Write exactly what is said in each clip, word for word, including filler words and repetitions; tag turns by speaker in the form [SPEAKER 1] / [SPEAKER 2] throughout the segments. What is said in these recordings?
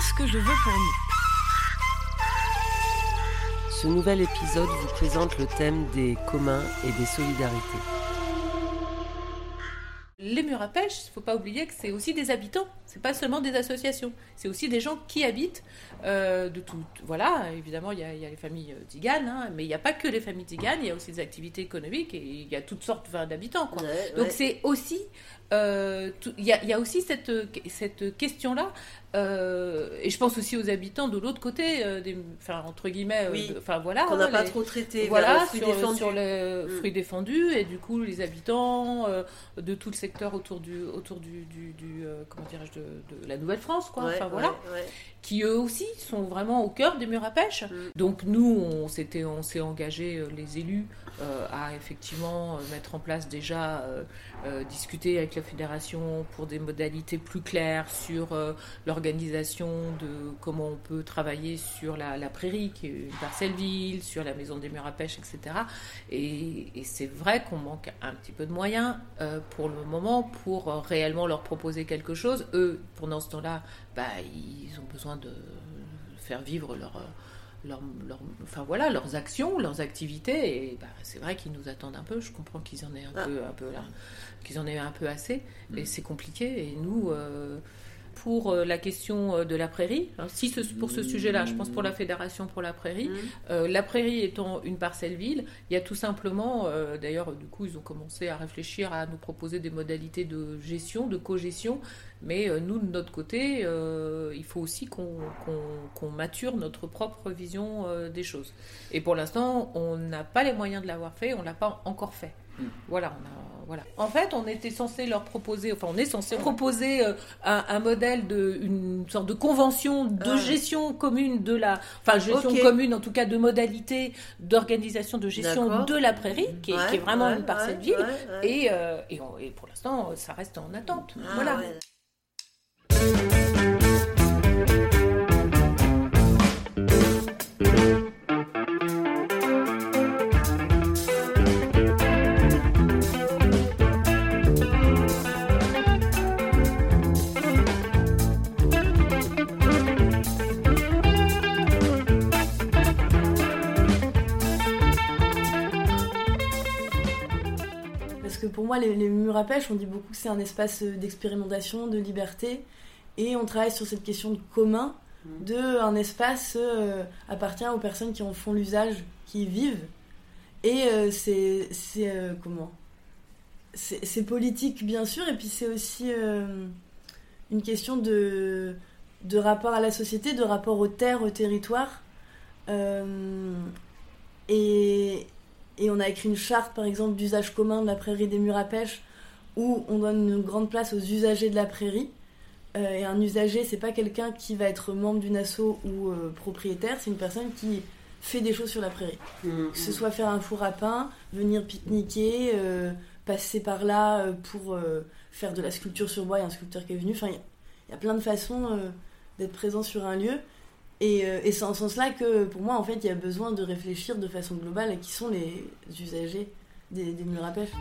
[SPEAKER 1] ce que je veux pour nous.
[SPEAKER 2] Ce nouvel épisode vous présente le thème des communs et des solidarités.
[SPEAKER 3] Les murs à pêche, il ne faut pas oublier que c'est aussi des habitants, c'est pas seulement des associations, c'est aussi des gens qui habitent euh, de tout. Voilà, évidemment, il y, y a les familles tziganes, hein, mais il n'y a pas que les familles tziganes, il y a aussi des activités économiques et il y a toutes sortes enfin, d'habitants. Quoi. Ouais, Donc ouais. c'est aussi, il euh, y, y a aussi cette, cette question-là, euh, et je pense aussi aux habitants de l'autre côté, euh, des, enfin entre guillemets,
[SPEAKER 2] oui,
[SPEAKER 3] euh, voilà,
[SPEAKER 2] qu'on n'a
[SPEAKER 3] les,
[SPEAKER 2] pas trop traité,
[SPEAKER 3] voilà,
[SPEAKER 2] fruits
[SPEAKER 3] sur,
[SPEAKER 2] défendus.
[SPEAKER 3] sur les
[SPEAKER 2] mm.
[SPEAKER 3] fruits défendus, et du coup les habitants euh, de tout le secteur autour du, autour du, du, du euh, comment dirais-je, de, de la Nouvelle-France, quoi. Ouais, enfin voilà, ouais, ouais. Qui eux aussi sont vraiment au cœur des murs à pêche. Mm. Donc nous, on s'était, on s'est engagé les élus euh, à effectivement mettre en place déjà, euh, euh, discuter avec la fédération pour des modalités plus claires sur euh, l'organisation de comment on peut travailler sur la, la prairie, qui est une parcelle ville, sur la maison des murs à pêche, et cetera. Et, et c'est vrai qu'on manque un petit peu de moyens euh, pour le moment pour réellement leur proposer quelque chose. Eux, pendant ce temps-là, bah, ils ont besoin de faire vivre leur, leur, leur, enfin, voilà, leurs actions, leurs activités. Et bah, c'est vrai qu'ils nous attendent un peu. Je comprends qu'ils en aient un, ah. peu, un peu là, qu'ils en aient un peu assez. Mmh. Et c'est compliqué. Et nous... Euh, pour la question de la prairie, hein, si ce, pour ce sujet-là, je pense pour la Fédération pour la prairie, mmh. euh, la prairie étant une parcelle ville, il y a tout simplement, euh, d'ailleurs du coup ils ont commencé à réfléchir à nous proposer des modalités de gestion, de co-gestion, mais euh, nous de notre côté, euh, il faut aussi qu'on, qu'on, qu'on mature notre propre vision euh, des choses. Et pour l'instant, on n'a pas les moyens de l'avoir fait, on ne l'a pas encore fait. Mmh. Voilà, on a, voilà. En fait, on était censé leur proposer, enfin, on est censé proposer euh, un, un modèle de, une sorte de convention de ah. gestion commune de la, enfin, gestion okay. commune, en tout cas, de modalités d'organisation de gestion D'accord. de la prairie, qui est, ouais, qui est vraiment ouais, une parcelle ouais, ville, ouais, ouais. Et, euh, et, on, et pour l'instant, ça reste en attente. Ah, voilà. Ouais.
[SPEAKER 4] Pour moi, les, les murs à pêche, on dit beaucoup que c'est un espace d'expérimentation, de liberté, et on travaille sur cette question de commun, mmh. de un espace euh, appartient aux personnes qui en font l'usage, qui y vivent, et euh, c'est c'est euh, comment c'est, c'est politique bien sûr, et puis c'est aussi euh, une question de de rapport à la société, de rapport aux terres, au territoire, euh, et Et on a écrit une charte, par exemple, d'usage commun de la prairie des murs à pêche, où on donne une grande place aux usagers de la prairie. Euh, et un usager, c'est pas quelqu'un qui va être membre d'une asso ou euh, propriétaire, c'est une personne qui fait des choses sur la prairie. Mmh. Que ce soit faire un four à pain, venir pique-niquer, euh, passer par là pour euh, faire de la sculpture sur bois, il y a un sculpteur qui est venu. Enfin, il y, y a plein de façons euh, d'être présent sur un lieu. Et, euh, et c'est en ce sens-là que, pour moi, en fait, il y a besoin de réfléchir de façon globale à qui sont les usagers des, des murs à pêche.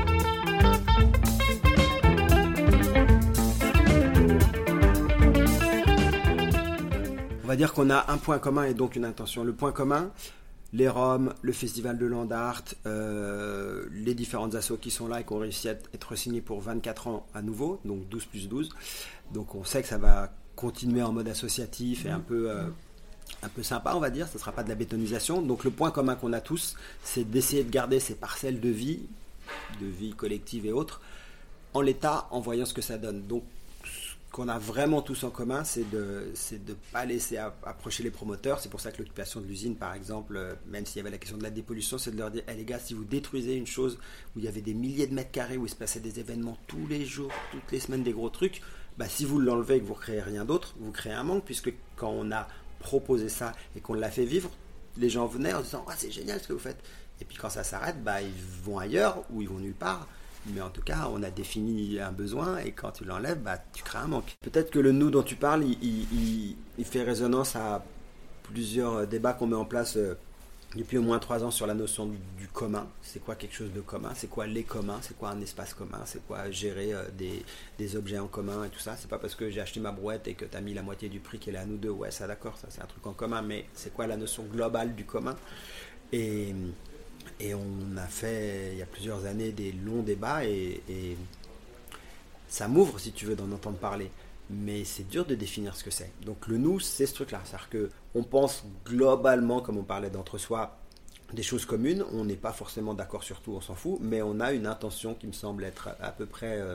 [SPEAKER 5] On va dire qu'on a un point commun et donc une intention. Le point commun, les Roms, le Festival de Land Art, euh, les différentes assos qui sont là et qui ont réussi à être signés pour vingt-quatre ans à nouveau, donc douze plus douze. Donc on sait que ça va continuer en mode associatif et un peu, euh, un peu sympa, on va dire. Ça ne sera pas de la bétonisation. Donc le point commun qu'on a tous, c'est d'essayer de garder ces parcelles de vie, de vie collective et autres, en l'état, en voyant ce que ça donne. Donc ce qu'on a vraiment tous en commun, c'est de c'est de pas laisser approcher les promoteurs. C'est pour ça que l'occupation de l'usine, par exemple, même s'il y avait la question de la dépollution, c'est de leur dire hey, les gars, si vous détruisez une chose où il y avait des milliers de mètres carrés, où il se passait des événements tous les jours, toutes les semaines, des gros trucs, bah, si vous l'enlevez et que vous ne créez rien d'autre, vous créez un manque, puisque quand on a proposé ça et qu'on l'a fait vivre, les gens venaient en disant oh, c'est génial ce que vous faites. Et puis quand ça s'arrête, bah, ils vont ailleurs ou ils vont nulle part. Mais en tout cas, on a défini un besoin et quand tu l'enlèves, bah, tu crées un manque. Peut-être que le nous dont tu parles, il, il, il fait résonance à plusieurs débats qu'on met en place depuis au moins trois ans sur la notion du commun. C'est quoi quelque chose de commun? C'est quoi les communs? C'est quoi un espace commun? C'est quoi gérer euh, des, des objets en commun et tout ça? C'est pas parce que j'ai acheté ma brouette et que tu as mis la moitié du prix qu'elle est à nous deux. Ouais, ça d'accord, ça c'est un truc en commun, mais c'est quoi la notion globale du commun? Et, et on a fait, il y a plusieurs années, des longs débats et, et ça m'ouvre, si tu veux, d'en entendre parler. Mais c'est dur de définir ce que c'est. Donc le nous, c'est ce truc-là. C'est-à-dire qu'on pense globalement, comme on parlait d'entre-soi, des choses communes. On n'est pas forcément d'accord sur tout, on s'en fout. Mais on a une intention qui me semble être à peu près euh,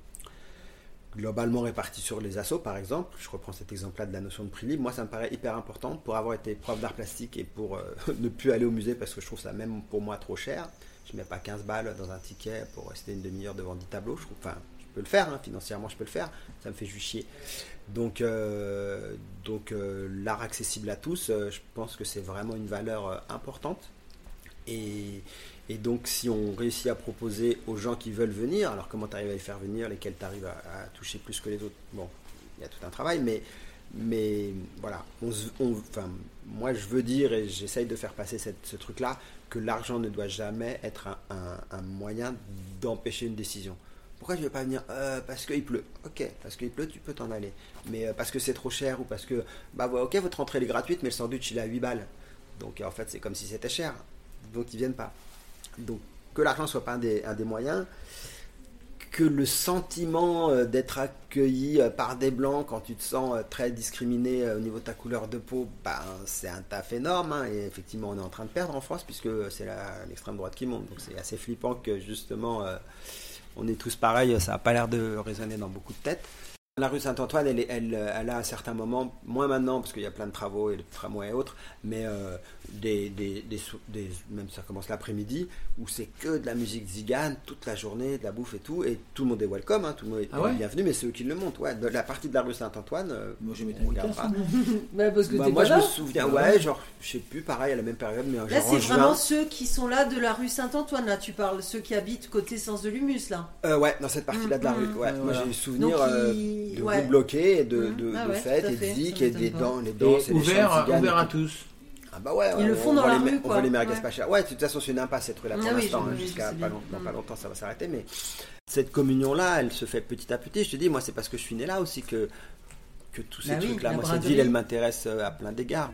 [SPEAKER 5] globalement répartie sur les assos, par exemple. Je reprends cet exemple-là de la notion de prix libre. Moi, ça me paraît hyper important pour avoir été prof d'art plastique et pour euh, ne plus aller au musée parce que je trouve ça même pour moi trop cher. Je ne mets pas quinze balles dans un ticket pour rester une demi-heure devant dix tableaux. Je trouve, enfin, le faire, hein, financièrement je peux le faire, ça me fait juste chier. Donc, euh, donc euh, l'art accessible à tous, euh, je pense que c'est vraiment une valeur euh, importante. Et, et donc si on réussit à proposer aux gens qui veulent venir, alors comment tu arrives à les faire venir, lesquels tu arrives à, à toucher plus que les autres, bon, il y a tout un travail, mais, mais voilà, on, on, enfin, moi je veux dire et j'essaye de faire passer cette, ce truc-là, que l'argent ne doit jamais être un, un, un moyen d'empêcher une décision. Pourquoi je ne vais pas venir euh, parce qu'il pleut. Ok, parce qu'il pleut, tu peux t'en aller. Mais euh, parce que c'est trop cher ou parce que, bah ouais, ok, votre entrée est gratuite, mais le sandwich il est à huit balles. Donc en fait, c'est comme si c'était cher. Donc ils ne viennent pas. Donc que l'argent ne soit pas un des, un des moyens, que le sentiment euh, d'être accueilli euh, par des blancs quand tu te sens euh, très discriminé euh, au niveau de ta couleur de peau, bah, c'est un taf énorme. Hein, et effectivement, on est en train de perdre en France puisque c'est la, l'extrême droite qui monte. Donc c'est assez flippant que justement. Euh, On est tous pareils, ça n'a pas l'air de résonner dans beaucoup de têtes. La rue Saint-Antoine, elle, elle, elle a à certains moments, moins maintenant parce qu'il y a plein de travaux et de tramways et autres, mais euh, des, des, des, des, même ça commence l'après-midi, où c'est que de la musique zigane toute la journée, de la bouffe et tout, et tout le monde est welcome, hein, tout le monde est ah ouais bienvenu, mais c'est eux qui le montent. Ouais, de la partie de la rue Saint-Antoine, euh,
[SPEAKER 2] moi je
[SPEAKER 5] on regardera.
[SPEAKER 2] bah, parce que
[SPEAKER 5] bah,
[SPEAKER 2] t'es
[SPEAKER 5] moi
[SPEAKER 2] pas
[SPEAKER 5] je
[SPEAKER 2] là.
[SPEAKER 5] me souviens, ouais, genre, je sais plus, pareil à la même période, mais
[SPEAKER 1] là
[SPEAKER 5] genre
[SPEAKER 1] c'est vraiment
[SPEAKER 5] juin.
[SPEAKER 1] ceux qui sont là de la rue Saint-Antoine, là tu parles, ceux qui habitent côté Sens de l'Humus, là.
[SPEAKER 5] Euh, ouais, dans cette partie-là de la rue. Ouais,
[SPEAKER 2] mmh,
[SPEAKER 5] moi
[SPEAKER 2] voilà.
[SPEAKER 5] j'ai le souvenir
[SPEAKER 1] Donc,
[SPEAKER 5] euh,
[SPEAKER 1] il...
[SPEAKER 5] de
[SPEAKER 1] ouais.
[SPEAKER 5] groupes bloqués, de,
[SPEAKER 1] Mmh.
[SPEAKER 5] de,
[SPEAKER 1] Ah
[SPEAKER 5] de
[SPEAKER 1] ouais,
[SPEAKER 5] fêtes
[SPEAKER 1] tout à
[SPEAKER 5] et de
[SPEAKER 1] fait,
[SPEAKER 5] zik
[SPEAKER 1] ça
[SPEAKER 5] et des
[SPEAKER 1] m'étonne pas.
[SPEAKER 5] danses, les danses et les
[SPEAKER 6] ouvert,
[SPEAKER 5] chants ziganes
[SPEAKER 6] ouvert
[SPEAKER 5] et
[SPEAKER 6] à
[SPEAKER 5] tout.
[SPEAKER 6] tous.
[SPEAKER 5] Ah bah ouais,
[SPEAKER 1] Ils
[SPEAKER 5] on,
[SPEAKER 1] le font
[SPEAKER 5] on
[SPEAKER 1] dans
[SPEAKER 5] voit
[SPEAKER 1] la
[SPEAKER 5] les,
[SPEAKER 1] rue,
[SPEAKER 5] on
[SPEAKER 1] quoi.
[SPEAKER 5] voit les merguez
[SPEAKER 1] Ouais.
[SPEAKER 5] pas chères. Ouais, de toute façon c'est une impasse cette rue-là pour
[SPEAKER 1] Ah oui,
[SPEAKER 5] l'instant,
[SPEAKER 1] je-
[SPEAKER 5] hein,
[SPEAKER 1] je
[SPEAKER 5] jusqu'à
[SPEAKER 1] sais
[SPEAKER 5] pas,
[SPEAKER 1] bien.
[SPEAKER 5] long- dans
[SPEAKER 1] Mmh.
[SPEAKER 5] pas longtemps ça va s'arrêter, mais cette communion-là, elle se fait petit à petit. Je te dis, moi c'est parce que je suis né là aussi que, que tous ces
[SPEAKER 1] Bah oui,
[SPEAKER 5] trucs-là,
[SPEAKER 1] la
[SPEAKER 5] moi cette
[SPEAKER 1] braderie.
[SPEAKER 5] ville elle m'intéresse euh, à plein d'égards.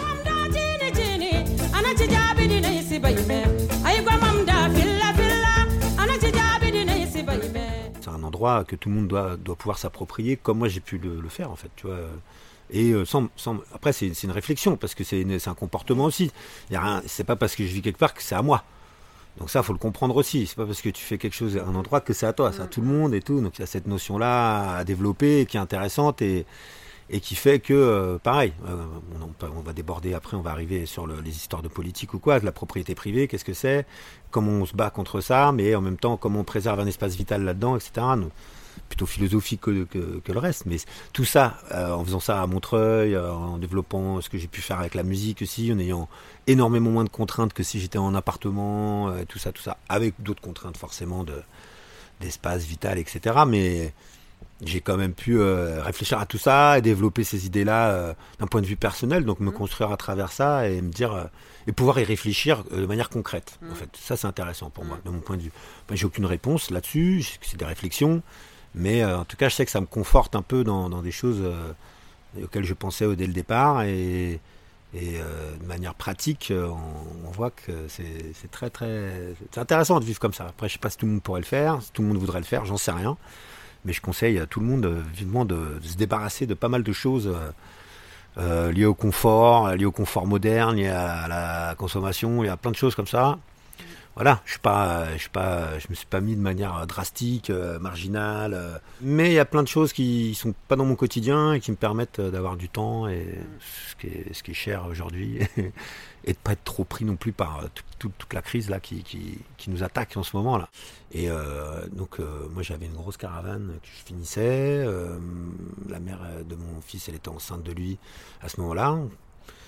[SPEAKER 6] C'est un endroit que tout le monde doit, doit pouvoir s'approprier, comme moi j'ai pu le, le faire en fait, tu vois. Et euh, sans, sans, après c'est, c'est une réflexion parce que c'est, une, c'est un comportement aussi. Il y a rien, c'est pas parce que je vis quelque part que c'est à moi. Donc ça faut le comprendre aussi. C'est pas parce que tu fais quelque chose à un endroit que c'est à toi, c'est à tout le monde et tout. Donc il y a cette notion là à développer qui est intéressante et et qui fait que, euh, pareil, euh, on, on va déborder après, on va arriver sur le, les histoires de politique ou quoi, de la propriété privée, qu'est-ce que c'est, comment on se bat contre ça, mais en même temps, comment on préserve un espace vital là-dedans, et cetera. Donc, plutôt philosophique que, que, que le reste, mais tout ça, euh, en faisant ça à Montreuil, euh, en développant ce que j'ai pu faire avec la musique aussi, en ayant énormément moins de contraintes que si j'étais en appartement, euh, tout ça, tout ça, avec d'autres contraintes forcément de, d'espace vital, et cetera. Mais j'ai quand même pu euh, réfléchir à tout ça et développer ces idées-là euh, d'un point de vue personnel, donc me construire à travers ça et me dire euh, et pouvoir y réfléchir euh, de manière concrète. En fait, ça c'est intéressant pour moi, de mon point de vue. Enfin, j'ai aucune réponse là-dessus, c'est des réflexions, mais euh, en tout cas, je sais que ça me conforte un peu dans, dans des choses euh, auxquelles je pensais dès le départ et, et euh, de manière pratique, euh, on, on voit que c'est, c'est très très, c'est intéressant de vivre comme ça. Après, je sais pas si tout le monde pourrait le faire, si tout le monde voudrait le faire, j'en sais rien. Mais je conseille à tout le monde euh, vivement de, de se débarrasser de pas mal de choses euh, euh, liées au confort, liées au confort moderne, liées à, à la consommation, il y a plein de choses comme ça. Voilà, je suis pas, je suis pas, je me suis pas mis de manière drastique, euh, marginale, euh, mais il y a plein de choses qui sont pas dans mon quotidien et qui me permettent d'avoir du temps et ce qui est, ce qui est cher aujourd'hui et de pas être trop pris non plus par tout, tout, toute la crise là qui, qui, qui nous attaque en ce moment là. Et euh, donc euh, moi j'avais une grosse caravane que je finissais, euh, la mère de mon fils elle était enceinte de lui à ce moment-là.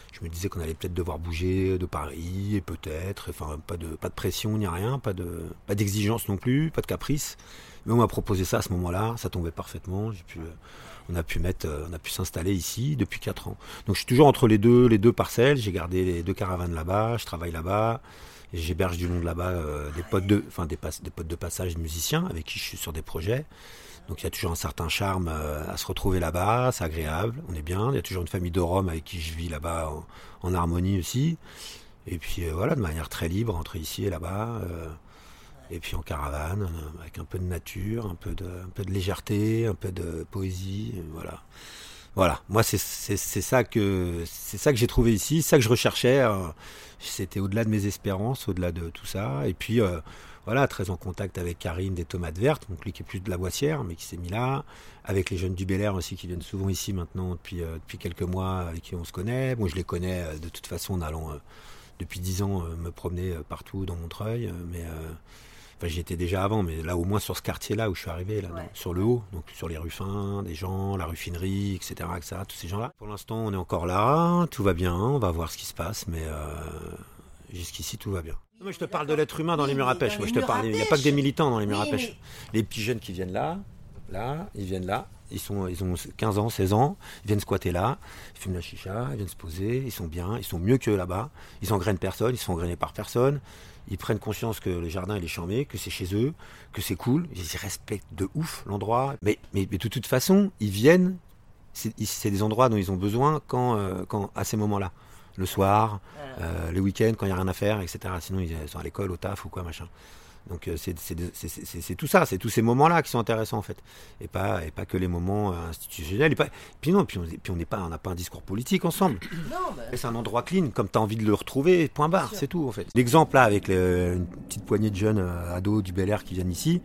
[SPEAKER 6] je me disais qu'on allait peut-être devoir bouger de Paris, et peut-être, enfin, pas de, pas de pression ni rien, pas, de, pas d'exigence non plus, pas de caprice. Mais on m'a proposé ça à ce moment-là, ça tombait parfaitement. J'ai pu, on a pu mettre, on a pu s'installer ici depuis quatre ans. Donc je suis toujours entre les deux, les deux parcelles. J'ai gardé les deux caravanes là-bas, je travaille là-bas, et j'héberge du long de là-bas euh, des potes de, enfin des, pas, des potes de passage, des musiciens avec qui je suis sur des projets. Donc il y a toujours un certain charme euh, à se retrouver là-bas, c'est agréable, on est bien. Il y a toujours une famille de Roms avec qui je vis là-bas en, en harmonie aussi. Et puis euh, voilà, de manière très libre entre ici et là-bas. Euh, Et puis en caravane, avec un peu de nature, un peu de, un peu de légèreté, un peu de poésie, voilà. Voilà, moi c'est, c'est, c'est, ça que, c'est ça que j'ai trouvé ici, c'est ça que je recherchais. C'était au-delà de mes espérances, au-delà de tout ça. Et puis euh, voilà, très en contact avec Karine des Tomates Vertes, donc lui qui est plus de la Boissière, mais qui s'est mis là. Avec les jeunes du Bel Air aussi, qui viennent souvent ici maintenant depuis, euh, depuis quelques mois, avec qui on se connaît. Moi je les connais euh, de toute façon en allant euh, depuis dix ans euh, me promener euh, partout dans Montreuil, euh, mais... Euh, Enfin, j'y étais déjà avant, mais là, au moins sur ce quartier-là où je suis arrivé, là, ouais. donc, sur le haut, donc sur les rues Fin, des gens, la rue Finerie, et cetera, et cetera, tous ces gens-là. Pour l'instant, on est encore là, tout va bien, on va voir ce qui se passe, mais euh, jusqu'ici, tout va bien. Moi, je te parle de l'être humain dans oui, les murs à pêche. Moi, je te parle, il n'y a pas que des militants dans les murs oui, à pêche. Mais... Les petits jeunes qui viennent là, là, ils viennent là. Ils, sont, ils ont quinze ans, seize ans, ils viennent squatter là, ils fument la chicha, ils viennent se poser, ils sont bien, ils sont mieux que là-bas, ils engrainent personne, ils sont engrainés par personne, ils prennent conscience que le jardin il est charmé, que c'est chez eux, que c'est cool, ils respectent de ouf l'endroit, mais, mais, mais de toute façon, ils viennent, c'est, c'est des endroits dont ils ont besoin quand, euh, quand, à ces moments-là, le soir, euh, le week-end, quand il n'y a rien à faire, et cetera. Sinon ils sont à l'école, au taf ou quoi, machin. Donc c'est, c'est, c'est, c'est, c'est tout ça, c'est tous ces moments-là qui sont intéressants en fait, et pas, et pas que les moments institutionnels. Et pas, puis non, puis on puis on n'est pas, on n'a pas un discours politique ensemble. Non, bah... C'est un endroit clean, comme tu as envie de le retrouver, point barre, c'est tout en fait. L'exemple là avec le, une petite poignée de jeunes euh, ados du Bel Air qui viennent ici,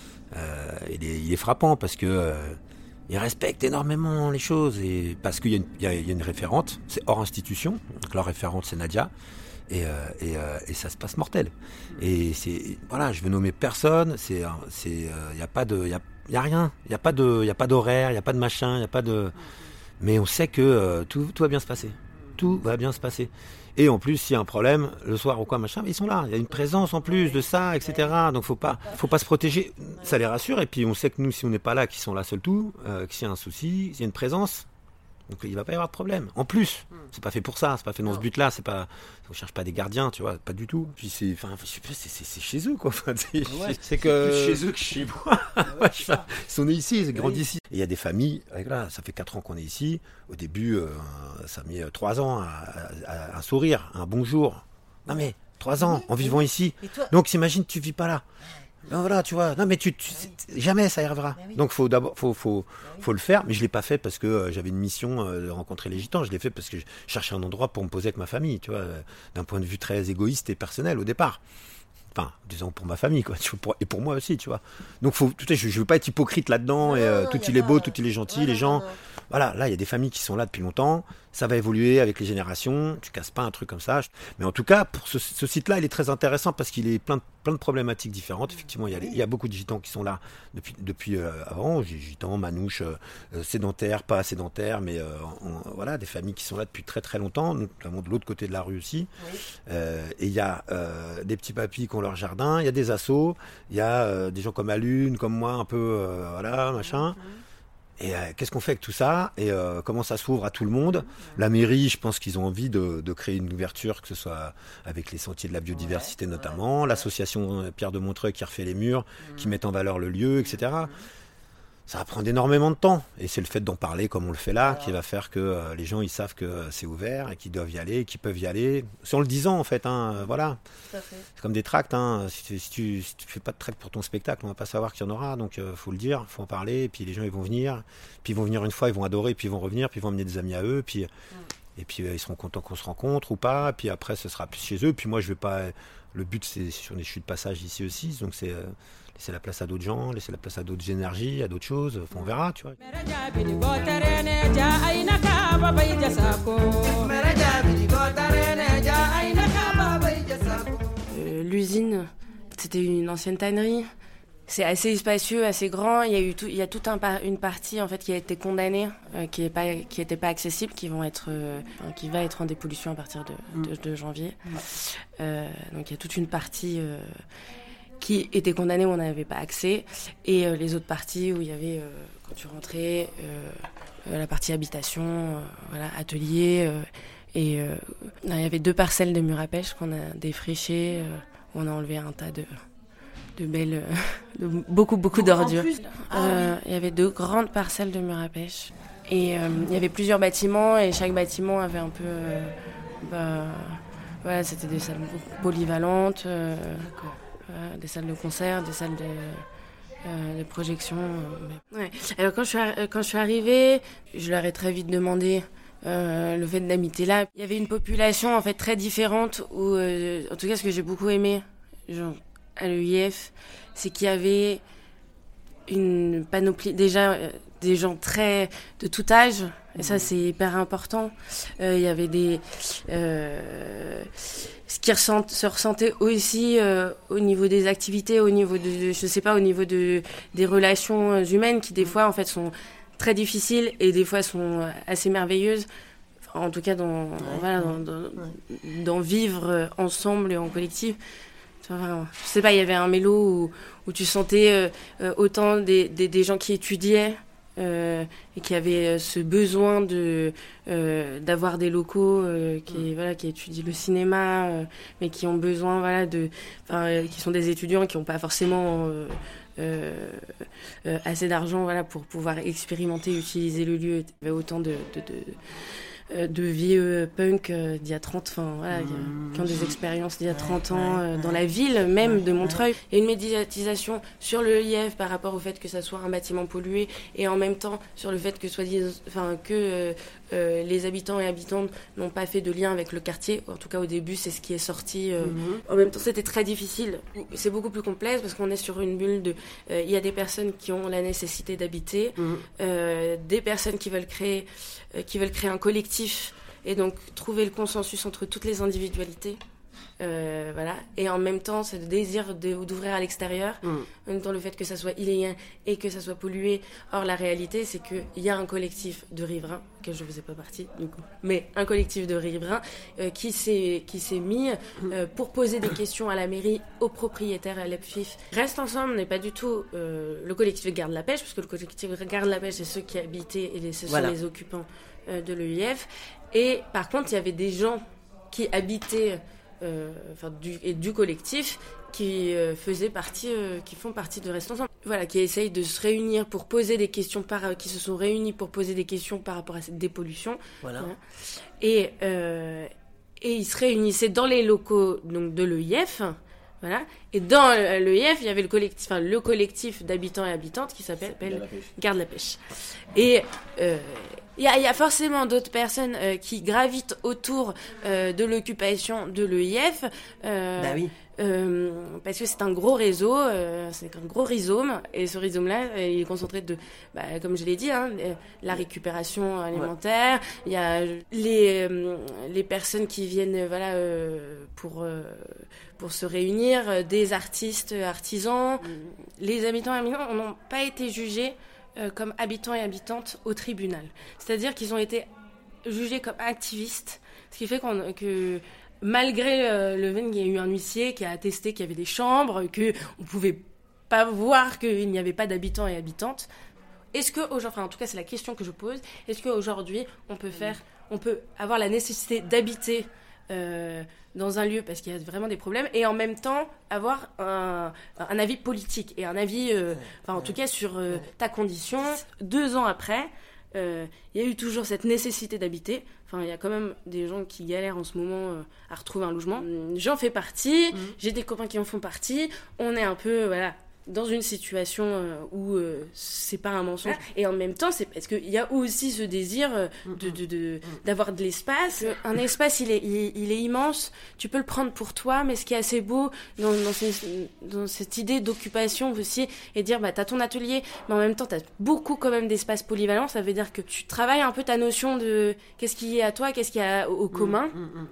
[SPEAKER 6] euh, il, est, il est frappant parce que euh, ils respectent énormément les choses et parce qu'il y a une, il y a, il y a une référente, c'est hors institution, donc leur référente c'est Nadia. Et, euh, et, euh, et ça se passe mortel. Et c'est voilà, je veux nommer personne. C'est c'est il euh, y a pas de il y a, y a rien. Il y a pas de il y a pas d'horaire, il y a pas de machin, il y a pas de. Mais on sait que euh, tout tout va bien se passer. Tout va bien se passer. Et en plus, s'il y a un problème le soir ou quoi machin, mais ils sont là. Il y a une présence en plus de ça, et cetera. Donc faut pas faut pas se protéger. Ça les rassure. Et puis on sait que nous, si on n'est pas là, qu'ils sont là seuls tout, euh, que s'il y a un souci, s'il y a une présence. Donc il va pas y avoir de problème. En plus, c'est pas fait pour ça, c'est pas fait dans ce but-là, c'est pas, on cherche pas des gardiens, tu vois, pas du tout. Puis c'est, enfin, je sais pas, c'est, c'est, c'est chez eux quoi. Enfin, c'est, ouais, c'est que
[SPEAKER 5] c'est plus chez eux que chez moi.
[SPEAKER 6] Ouais, ils sont nés ici, ils grandissent ici. Et il y a des familles, là, ça fait quatre ans qu'on est ici. Au début, euh, ça a mis trois ans à, à, à un sourire, un bonjour. Non mais trois ans en vivant ici. Donc s'imagine, tu vis pas là. Ben voilà, tu vois. Non, mais tu, tu jamais ça y arrivera. Oui. Donc faut d'abord, faut, faut, faut le faire. Mais je l'ai pas fait parce que euh, j'avais une mission euh, de rencontrer les gitans. Je l'ai fait parce que je cherchais un endroit pour me poser avec ma famille, tu vois, euh, d'un point de vue très égoïste et personnel au départ. Enfin, disons pour ma famille, quoi. Pour, et pour moi aussi, tu vois. Donc faut, tout, je, je veux pas être hypocrite là-dedans. Non, et euh, non, tout il est beau, tout il est gentil, ouais, les gens. Non, non. Voilà, là il y a des familles qui sont là depuis longtemps. Ça va évoluer avec les générations. Tu casses pas un truc comme ça. Mais en tout cas, pour ce, ce site-là, il est très intéressant parce qu'il est plein de, plein de problématiques différentes. Effectivement, il y a, il y a beaucoup de gitans qui sont là depuis, depuis euh, avant. J'ai gitans, manouches, euh, sédentaires, pas sédentaires, mais euh, en, voilà, des familles qui sont là depuis très très longtemps, notamment de l'autre côté de la rue aussi. Oui. Euh, et il y a euh, des petits papis qui ont leur jardin. Il y a des assos. Il y a euh, des gens comme Alune, comme moi, un peu, euh, voilà, machin. Oui. Et euh, qu'est-ce qu'on fait avec tout ça et euh, comment ça s'ouvre à tout le monde? La mairie, je pense qu'ils ont envie de, de créer une ouverture, que ce soit avec les sentiers de la biodiversité ouais, notamment, ouais, l'association Pierre de Montreuil qui refait les murs, mmh. qui met en valeur le lieu, et cetera. Mmh. Ça va prendre énormément de temps. Et c'est le fait d'en parler comme on le fait là voilà. qui va faire que euh, les gens ils savent que c'est ouvert et qu'ils doivent y aller, qu'ils peuvent y aller. C'est en le disant en fait. Hein, euh, voilà. C'est comme des tracts. Hein. Si tu, si tu si tu fais pas de tract pour ton spectacle, on va pas savoir qu'il y en aura. Donc il euh, faut le dire, faut en parler. Et puis les gens ils vont venir. Puis ils vont venir une fois, ils vont adorer. Puis ils vont revenir. Puis ils vont emmener des amis à eux. Puis, mm. Et puis euh, ils seront contents qu'on se rencontre ou pas. Puis après ce sera plus chez eux. Puis moi je vais pas... Le but c'est sur des chutes de passage ici aussi. Donc c'est... Euh, laisser la place à d'autres gens, laisser la place à d'autres énergies, à d'autres choses, enfin, on verra, tu vois.
[SPEAKER 4] Euh, l'usine, c'était une ancienne tannerie.
[SPEAKER 7] c'est assez spacieux, assez grand. Il y a eu tout, il y a toute un, une partie en fait qui a été condamnée, euh, qui est pas, qui était pas accessible, qui vont être, euh, qui va être en dépollution à partir de, mmh. de, de janvier. Mmh. Euh, donc il y a toute une partie euh, qui était condamnée où on n'avait pas accès, et euh, les autres parties où il y avait euh, quand tu rentrais, euh, la partie habitation, euh, voilà, atelier, euh, et euh, non, il y avait deux parcelles de murs à pêche qu'on a défrichées, euh, où on a enlevé un tas de de belles, de beaucoup beaucoup d'ordures.
[SPEAKER 1] Ah,
[SPEAKER 7] euh,
[SPEAKER 1] oui.
[SPEAKER 7] Il y avait deux grandes parcelles de murs à pêche, et euh, il y avait plusieurs bâtiments, et chaque bâtiment avait un peu, euh, bah, voilà, c'était des salles polyvalentes, euh, euh, des salles de concert, des salles de Euh, de projection. Euh, ouais. Alors quand je, suis ar- quand je suis arrivée, je leur ai très vite demandé euh, le fait d'habiter là. Il y avait une population en fait très différente, où, euh, en tout cas ce que j'ai beaucoup aimé genre, à l'E I F, c'est qu'il y avait une panoplie, déjà euh, des gens très de tout âge, et ça c'est hyper important. Euh, il y avait des... Euh, ce qui ressent, se ressentait aussi euh, au niveau des activités, au niveau de, je sais pas, au niveau de, des relations humaines qui des fois en fait sont très difficiles et des fois sont assez merveilleuses. Enfin, en tout cas, dans, ouais, voilà, dans, dans, ouais. dans vivre ensemble et en collectif. Enfin, je sais pas, il y avait un mélo où, où tu sentais euh, autant des, des, des gens qui étudiaient. Euh, et qui avaient ce besoin de euh, d'avoir des locaux euh, qui voilà qui étudient le cinéma, euh, mais qui ont besoin voilà de enfin euh, qui sont des étudiants qui n'ont pas forcément euh, euh, euh, assez d'argent voilà pour pouvoir expérimenter, utiliser le lieu. Il y avait autant de, de, de de vieux punk euh, d'il y a trente, enfin voilà, mmh. qui ont des expériences d'il y a trente ans euh, dans la ville même de Montreuil. Il y a une médiatisation sur le I F par rapport au fait que ça soit un bâtiment pollué, et en même temps sur le fait que soit enfin que euh, euh, les habitants et habitantes n'ont pas fait de lien avec le quartier. En tout cas au début c'est ce qui est sorti. Euh, mmh. En même temps c'était très difficile. C'est beaucoup plus complexe parce qu'on est sur une bulle de. Il euh, y a des personnes qui ont la nécessité d'habiter, mmh. euh, des personnes qui veulent créer euh, qui veulent créer un collectif. Et donc trouver le consensus entre toutes les individualités, euh, voilà. Et en même temps, c'est le désir de, d'ouvrir à l'extérieur, mmh. en même temps le fait que ça soit illégal et que ça soit pollué. Or la réalité, c'est qu'il y a un collectif de riverains, que je ne faisais pas partie du coup, mais un collectif de riverains euh, qui s'est qui s'est mis euh, pour poser des questions à la mairie, aux propriétaires, à l'E P F I F. Reste ensemble n'est pas du tout euh, le collectif Garde la Pêche, parce que le collectif Garde la Pêche, c'est ceux qui habitaient et les, ce voilà. sont les occupants de l'E I F. Et par contre il y avait des gens qui habitaient euh, enfin, du, et du collectif qui euh, faisaient partie euh, qui font partie de Reste Ensemble, voilà, qui essayent de se réunir pour poser des questions par, euh, qui se sont réunis pour poser des questions par rapport à cette dépollution, voilà. Voilà. Et, euh, et ils se réunissaient dans les locaux donc, de l'E I F. Voilà. Et dans l'E I F, il y avait le collectif, enfin, le collectif d'habitants et habitantes qui s'appelle, s'appelle Garde la Pêche. Et euh, il y a, y a forcément d'autres personnes euh, qui gravitent autour euh, de l'occupation de l'E I F. Euh,
[SPEAKER 1] bah oui.
[SPEAKER 7] Euh, parce que c'est un gros réseau, euh, c'est un gros rhizome, et ce rhizome-là, il est concentré de, bah, comme je l'ai dit, hein, la récupération alimentaire. Ouais. Il y a les euh, les personnes qui viennent, voilà, euh, pour euh, pour se réunir, des artistes, artisans. Mmh. Les habitants et habitantes n'ont pas été jugés euh, comme habitants et habitantes au tribunal. C'est-à-dire qu'ils ont été jugés comme activistes, ce qui fait qu'on, que malgré euh, le fait qu'il y a eu un huissier qui a attesté qu'il y avait des chambres, qu'on ne pouvait pas voir qu'il n'y avait pas d'habitants et habitantes, est-ce que, enfin en tout cas c'est la question que je pose, est-ce qu'aujourd'hui on peut faire, on peut avoir la nécessité d'habiter euh, dans un lieu parce qu'il y a vraiment des problèmes, et en même temps avoir un, un avis politique et un avis, euh, enfin en tout cas sur euh, ta condition. Deux ans après, euh, il y a eu toujours cette nécessité d'habiter. Enfin, il y a quand même des gens qui galèrent en ce moment euh, à retrouver un logement. J'en fais partie, mmh. j'ai des copains qui en font partie. On est un peu, voilà, dans une situation euh, où euh, c'est pas un mensonge. Ah. Et en même temps, c'est parce qu'il y a aussi ce désir euh, de, de, de, d'avoir de l'espace. Un espace, il est, il, est, il est immense. Tu peux le prendre pour toi, mais ce qui est assez beau dans, dans, ces, dans cette idée d'occupation aussi, et dire, bah, t'as ton atelier, mais en même temps, t'as beaucoup quand même d'espace polyvalent. Ça veut dire que tu travailles un peu ta notion de qu'est-ce qui est à toi, qu'est-ce qu'il y a au, au commun. Mmh, mmh, mmh.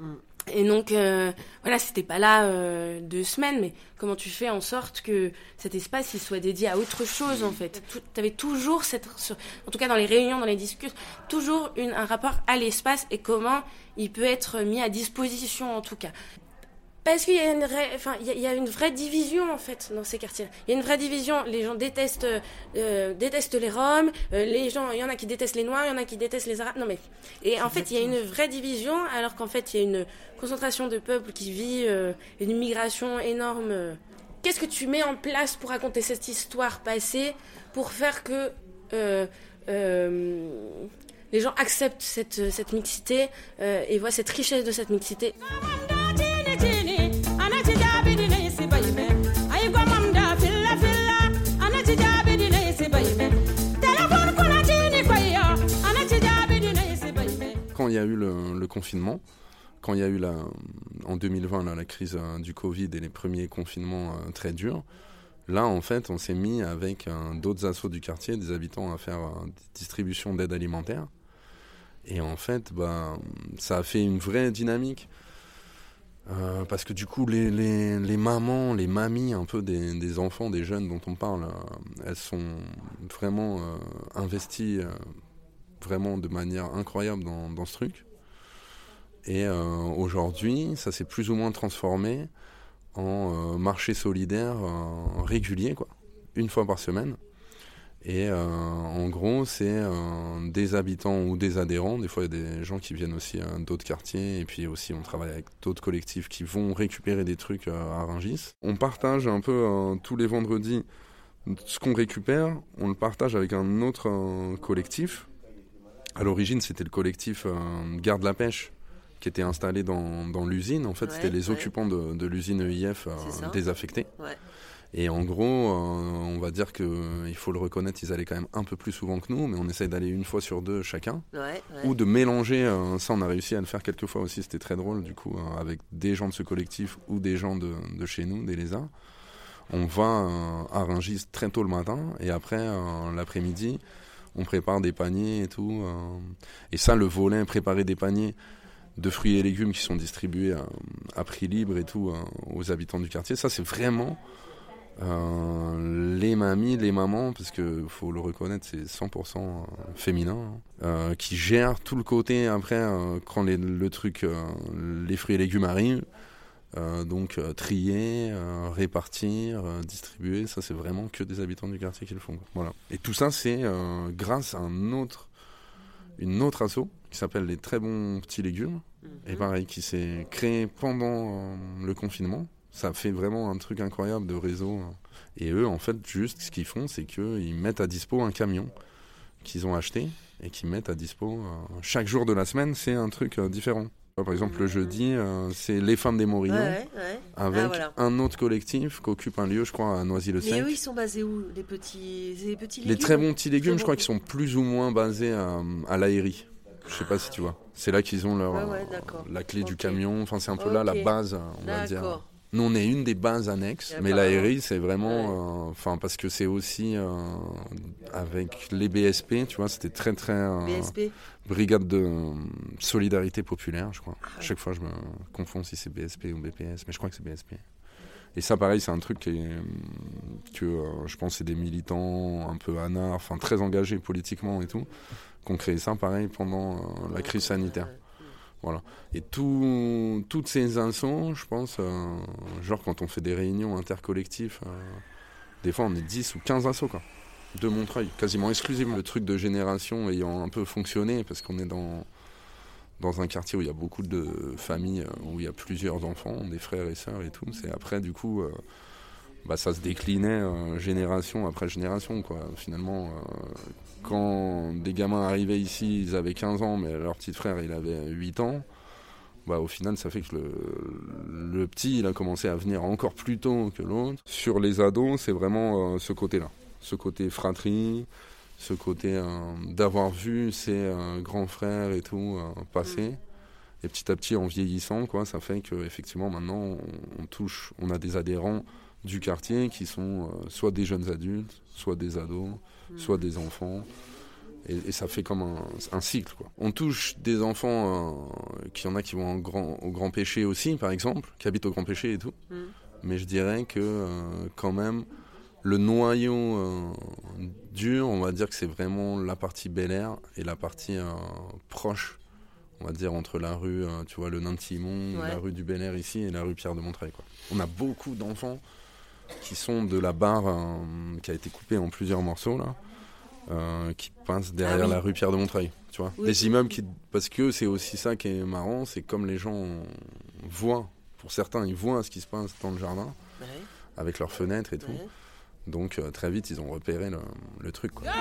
[SPEAKER 7] Et donc, euh, voilà, c'était pas là euh, deux semaines, mais comment tu fais en sorte que cet espace il soit dédié à autre chose, en fait. Tu avais toujours, cette, en tout cas dans les réunions, dans les discussions, toujours une, un rapport à l'espace et comment il peut être mis à disposition, en tout cas. Parce qu'il y a une, ré... enfin, il y a, il y a une vraie division, en fait, dans ces quartiers. Il y a une vraie division. Les gens détestent, euh, détestent les Roms. Euh, les gens, il y en a qui détestent les Noirs, il y en a qui détestent les Arabes. Non, mais... Et en fait, il y a une vraie division, alors qu'en fait, il y a une concentration de peuples qui vit euh, une migration énorme. Qu'est-ce que tu mets en place pour raconter cette histoire passée, pour faire que euh, euh, les gens acceptent cette, cette mixité euh, et voient cette richesse de cette mixité?
[SPEAKER 8] Quand il y a eu le, le confinement, quand il y a eu la, en deux mille vingt là, la crise euh, du Covid et les premiers confinements euh, très durs, là en fait on s'est mis avec euh, d'autres assos du quartier, des habitants à faire euh, des distributions d'aide alimentaire. Et en fait bah, ça a fait une vraie dynamique. Euh, parce que du coup les, les, les mamans, les mamies un peu des, des enfants, des jeunes dont on parle, euh, elles sont vraiment euh, investies euh, vraiment de manière incroyable dans, dans ce truc. Et euh, aujourd'hui, ça s'est plus ou moins transformé en euh, marché solidaire euh, régulier, quoi, une fois par semaine. Et euh, en gros, c'est euh, des habitants ou des adhérents. Des fois, il y a des gens qui viennent aussi euh, d'autres quartiers. Et puis aussi, on travaille avec d'autres collectifs qui vont récupérer des trucs euh, à Rungis. On partage un peu euh, tous les vendredis ce qu'on récupère. On le partage avec un autre euh, collectif. À l'origine, c'était le collectif euh, Garde la Pêche qui était installé dans, dans l'usine. En fait, ouais, c'était les ouais. occupants de, de l'usine E I F euh, désaffectés. Ouais. Et en gros, euh, on va dire qu'il faut le reconnaître, ils allaient quand même un peu plus souvent que nous, mais on essaye d'aller une fois sur deux chacun. Ouais, ouais. Ou de mélanger, euh, ça on a réussi à le faire quelques fois aussi, c'était très drôle du coup, euh, avec des gens de ce collectif ou des gens de, de chez nous, des lézards. On va euh, à Rungis très tôt le matin, et après, euh, l'après-midi, on prépare des paniers et tout. Euh, et ça, le volet, préparer des paniers de fruits et légumes qui sont distribués à, à prix libre et tout euh, aux habitants du quartier, ça c'est vraiment... Euh, les mamies, les mamans, parce que faut le reconnaître, c'est cent pour cent féminin, hein, euh, qui gèrent tout le côté après euh, quand les, le truc, euh, les fruits et légumes arrivent, euh, donc euh, trier, euh, répartir, euh, distribuer, ça c'est vraiment que des habitants du quartier qui le font. Voilà. Et tout ça c'est euh, grâce à un autre, une autre asso qui s'appelle les Très Bons Petits Légumes, mm-hmm. et pareil qui s'est créé pendant euh, le confinement. Ça fait vraiment un truc incroyable de réseau. Et eux, en fait, juste ce qu'ils font, c'est qu'ils mettent à dispo un camion qu'ils ont acheté et qu'ils mettent à dispo euh, chaque jour de la semaine, c'est un truc euh, différent. Par exemple, le jeudi, euh, c'est les femmes des Morillons, ouais, ouais. avec ah, voilà. un autre collectif qui occupe un lieu, je crois, à Noisy-le-Sec.
[SPEAKER 1] Mais eux, ils sont basés où, les petits, les petits légumes?
[SPEAKER 8] Les Très Bons Petits Légumes, je crois qu'ils sont plus ou moins basés à, à l'Aérie. Je sais pas si tu vois. C'est là qu'ils ont leur, ouais, ouais, la clé okay. du camion. Enfin, c'est un peu okay. là la base, on d'accord. va dire. Nous, on est une des bases annexes, mais l'Aérie, c'est vraiment... Enfin, euh, parce que c'est aussi euh, avec les B S P, tu vois, c'était très, très... Euh, B S P Brigade de euh, Solidarité Populaire, je crois. Ah, ouais. Chaque fois, je me confonds si c'est B S P ou B P S, mais je crois que c'est B S P. Et ça, pareil, c'est un truc qui est, que euh, je pense c'est des militants un peu anards, enfin très engagés politiquement et tout, qui ont créé ça, pareil, pendant euh, la crise sanitaire. Voilà. Et tout, toutes ces instants, je pense, euh, genre quand on fait des réunions intercollectifs, euh, des fois on est dix ou quinze assos, quoi, de Montreuil, quasiment exclusivement. Le truc de génération ayant un peu fonctionné, parce qu'on est dans, dans un quartier où il y a beaucoup de familles, où il y a plusieurs enfants, des frères et sœurs et tout. C'est après, du coup, euh, bah, ça se déclinait euh, génération après génération, quoi. Finalement, euh, quand des gamins arrivaient ici, ils avaient quinze ans, mais leur petit frère, il avait huit ans. Bah, au final, ça fait que le, le petit, il a commencé à venir encore plus tôt que l'autre. Sur les ados, c'est vraiment euh, ce côté-là. Ce côté fratrie, ce côté euh, d'avoir vu ses euh, grands frères et tout euh, passer. Et petit à petit, en vieillissant, quoi, ça fait qu'effectivement, maintenant, on, on touche, on a des adhérents du quartier qui sont euh, soit des jeunes adultes, soit des ados, mmh. soit des enfants. Et, et ça fait comme un, un cycle, quoi. On touche des enfants, euh, qu'il y en a qui vont au grand, au grand péché aussi, par exemple, qui habitent au grand péché et tout. Mm. Mais je dirais que euh, quand même, le noyau euh, dur, on va dire que c'est vraiment la partie Bel Air et la partie euh, proche, on va dire entre la rue, euh, tu vois, le Nain-de-Simon, ouais. la rue du Bel Air ici et la rue Pierre de Montreuil, quoi. On a beaucoup d'enfants qui sont de la barre euh, qui a été coupée en plusieurs morceaux là, euh, qui passent derrière ah oui. la rue Pierre de Montreuil, tu vois. Oui. Des immeubles qui, parce que c'est aussi ça qui est marrant, c'est comme les gens voient, pour certains ils voient ce qui se passe dans le jardin, ouais. avec leurs fenêtres et tout. Ouais. Donc euh, très vite ils ont repéré le, le truc, quoi.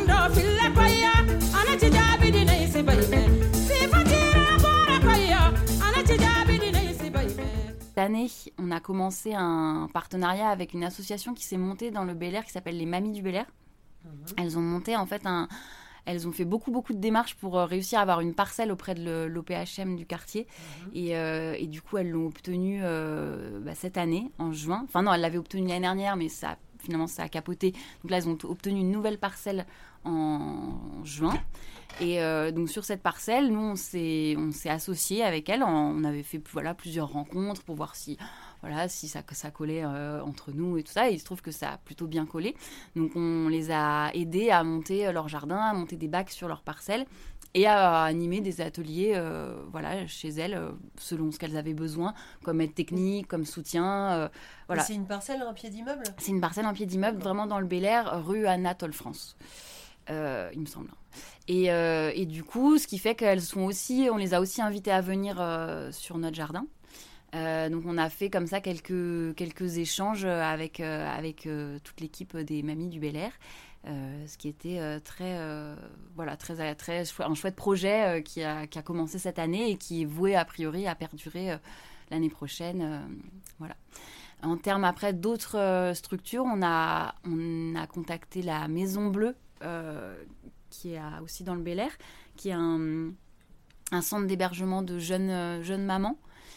[SPEAKER 9] Cette année, on a commencé un partenariat avec une association qui s'est montée dans le Bel Air qui s'appelle les Mamies du Bel Air. Mmh. Elles ont monté en fait un... Elles ont fait beaucoup, beaucoup de démarches pour réussir à avoir une parcelle auprès de l'O P H M du quartier. Mmh. Et, euh, et du coup, elles l'ont obtenue euh, bah, cette année, en juin. Enfin non, elles l'avaient obtenue l'année dernière, mais ça, finalement, ça a capoté. Donc là, elles ont obtenu une nouvelle parcelle en juin. Et euh, donc sur cette parcelle, nous, on s'est, on s'est associés avec elles. On avait fait voilà, plusieurs rencontres pour voir si... Voilà, si ça, ça collait euh, entre nous et tout ça. Et il se trouve que ça a plutôt bien collé. Donc, on les a aidés à monter leur jardin, à monter des bacs sur leur parcelle et à animer des ateliers euh, voilà, chez elles, euh, selon ce qu'elles avaient besoin, comme aide technique, comme soutien. Euh, voilà.
[SPEAKER 1] C'est une parcelle en pied d'immeuble ?
[SPEAKER 9] C'est une parcelle en pied d'immeuble, vraiment dans le Bel Air, rue Anatole France. Euh, il me semble. Et, euh, et du coup, ce qui fait qu'elles sont aussi, on les a aussi invitées à venir euh, sur notre jardin. Euh, donc on a fait comme ça quelques, quelques échanges avec, euh, avec euh, toute l'équipe des Mamies du Bel Air, euh, ce qui était euh, très, euh, voilà, très, très chou- un chouette projet euh, qui, a, qui a commencé cette année et qui est voué a priori à perdurer euh, l'année prochaine. Euh, voilà. En termes après d'autres euh, structures, on a, on a contacté la Maison Bleue, euh, qui est aussi dans le Bel Air, qui est un, un centre d'hébergement de jeunes, euh, jeunes mamans.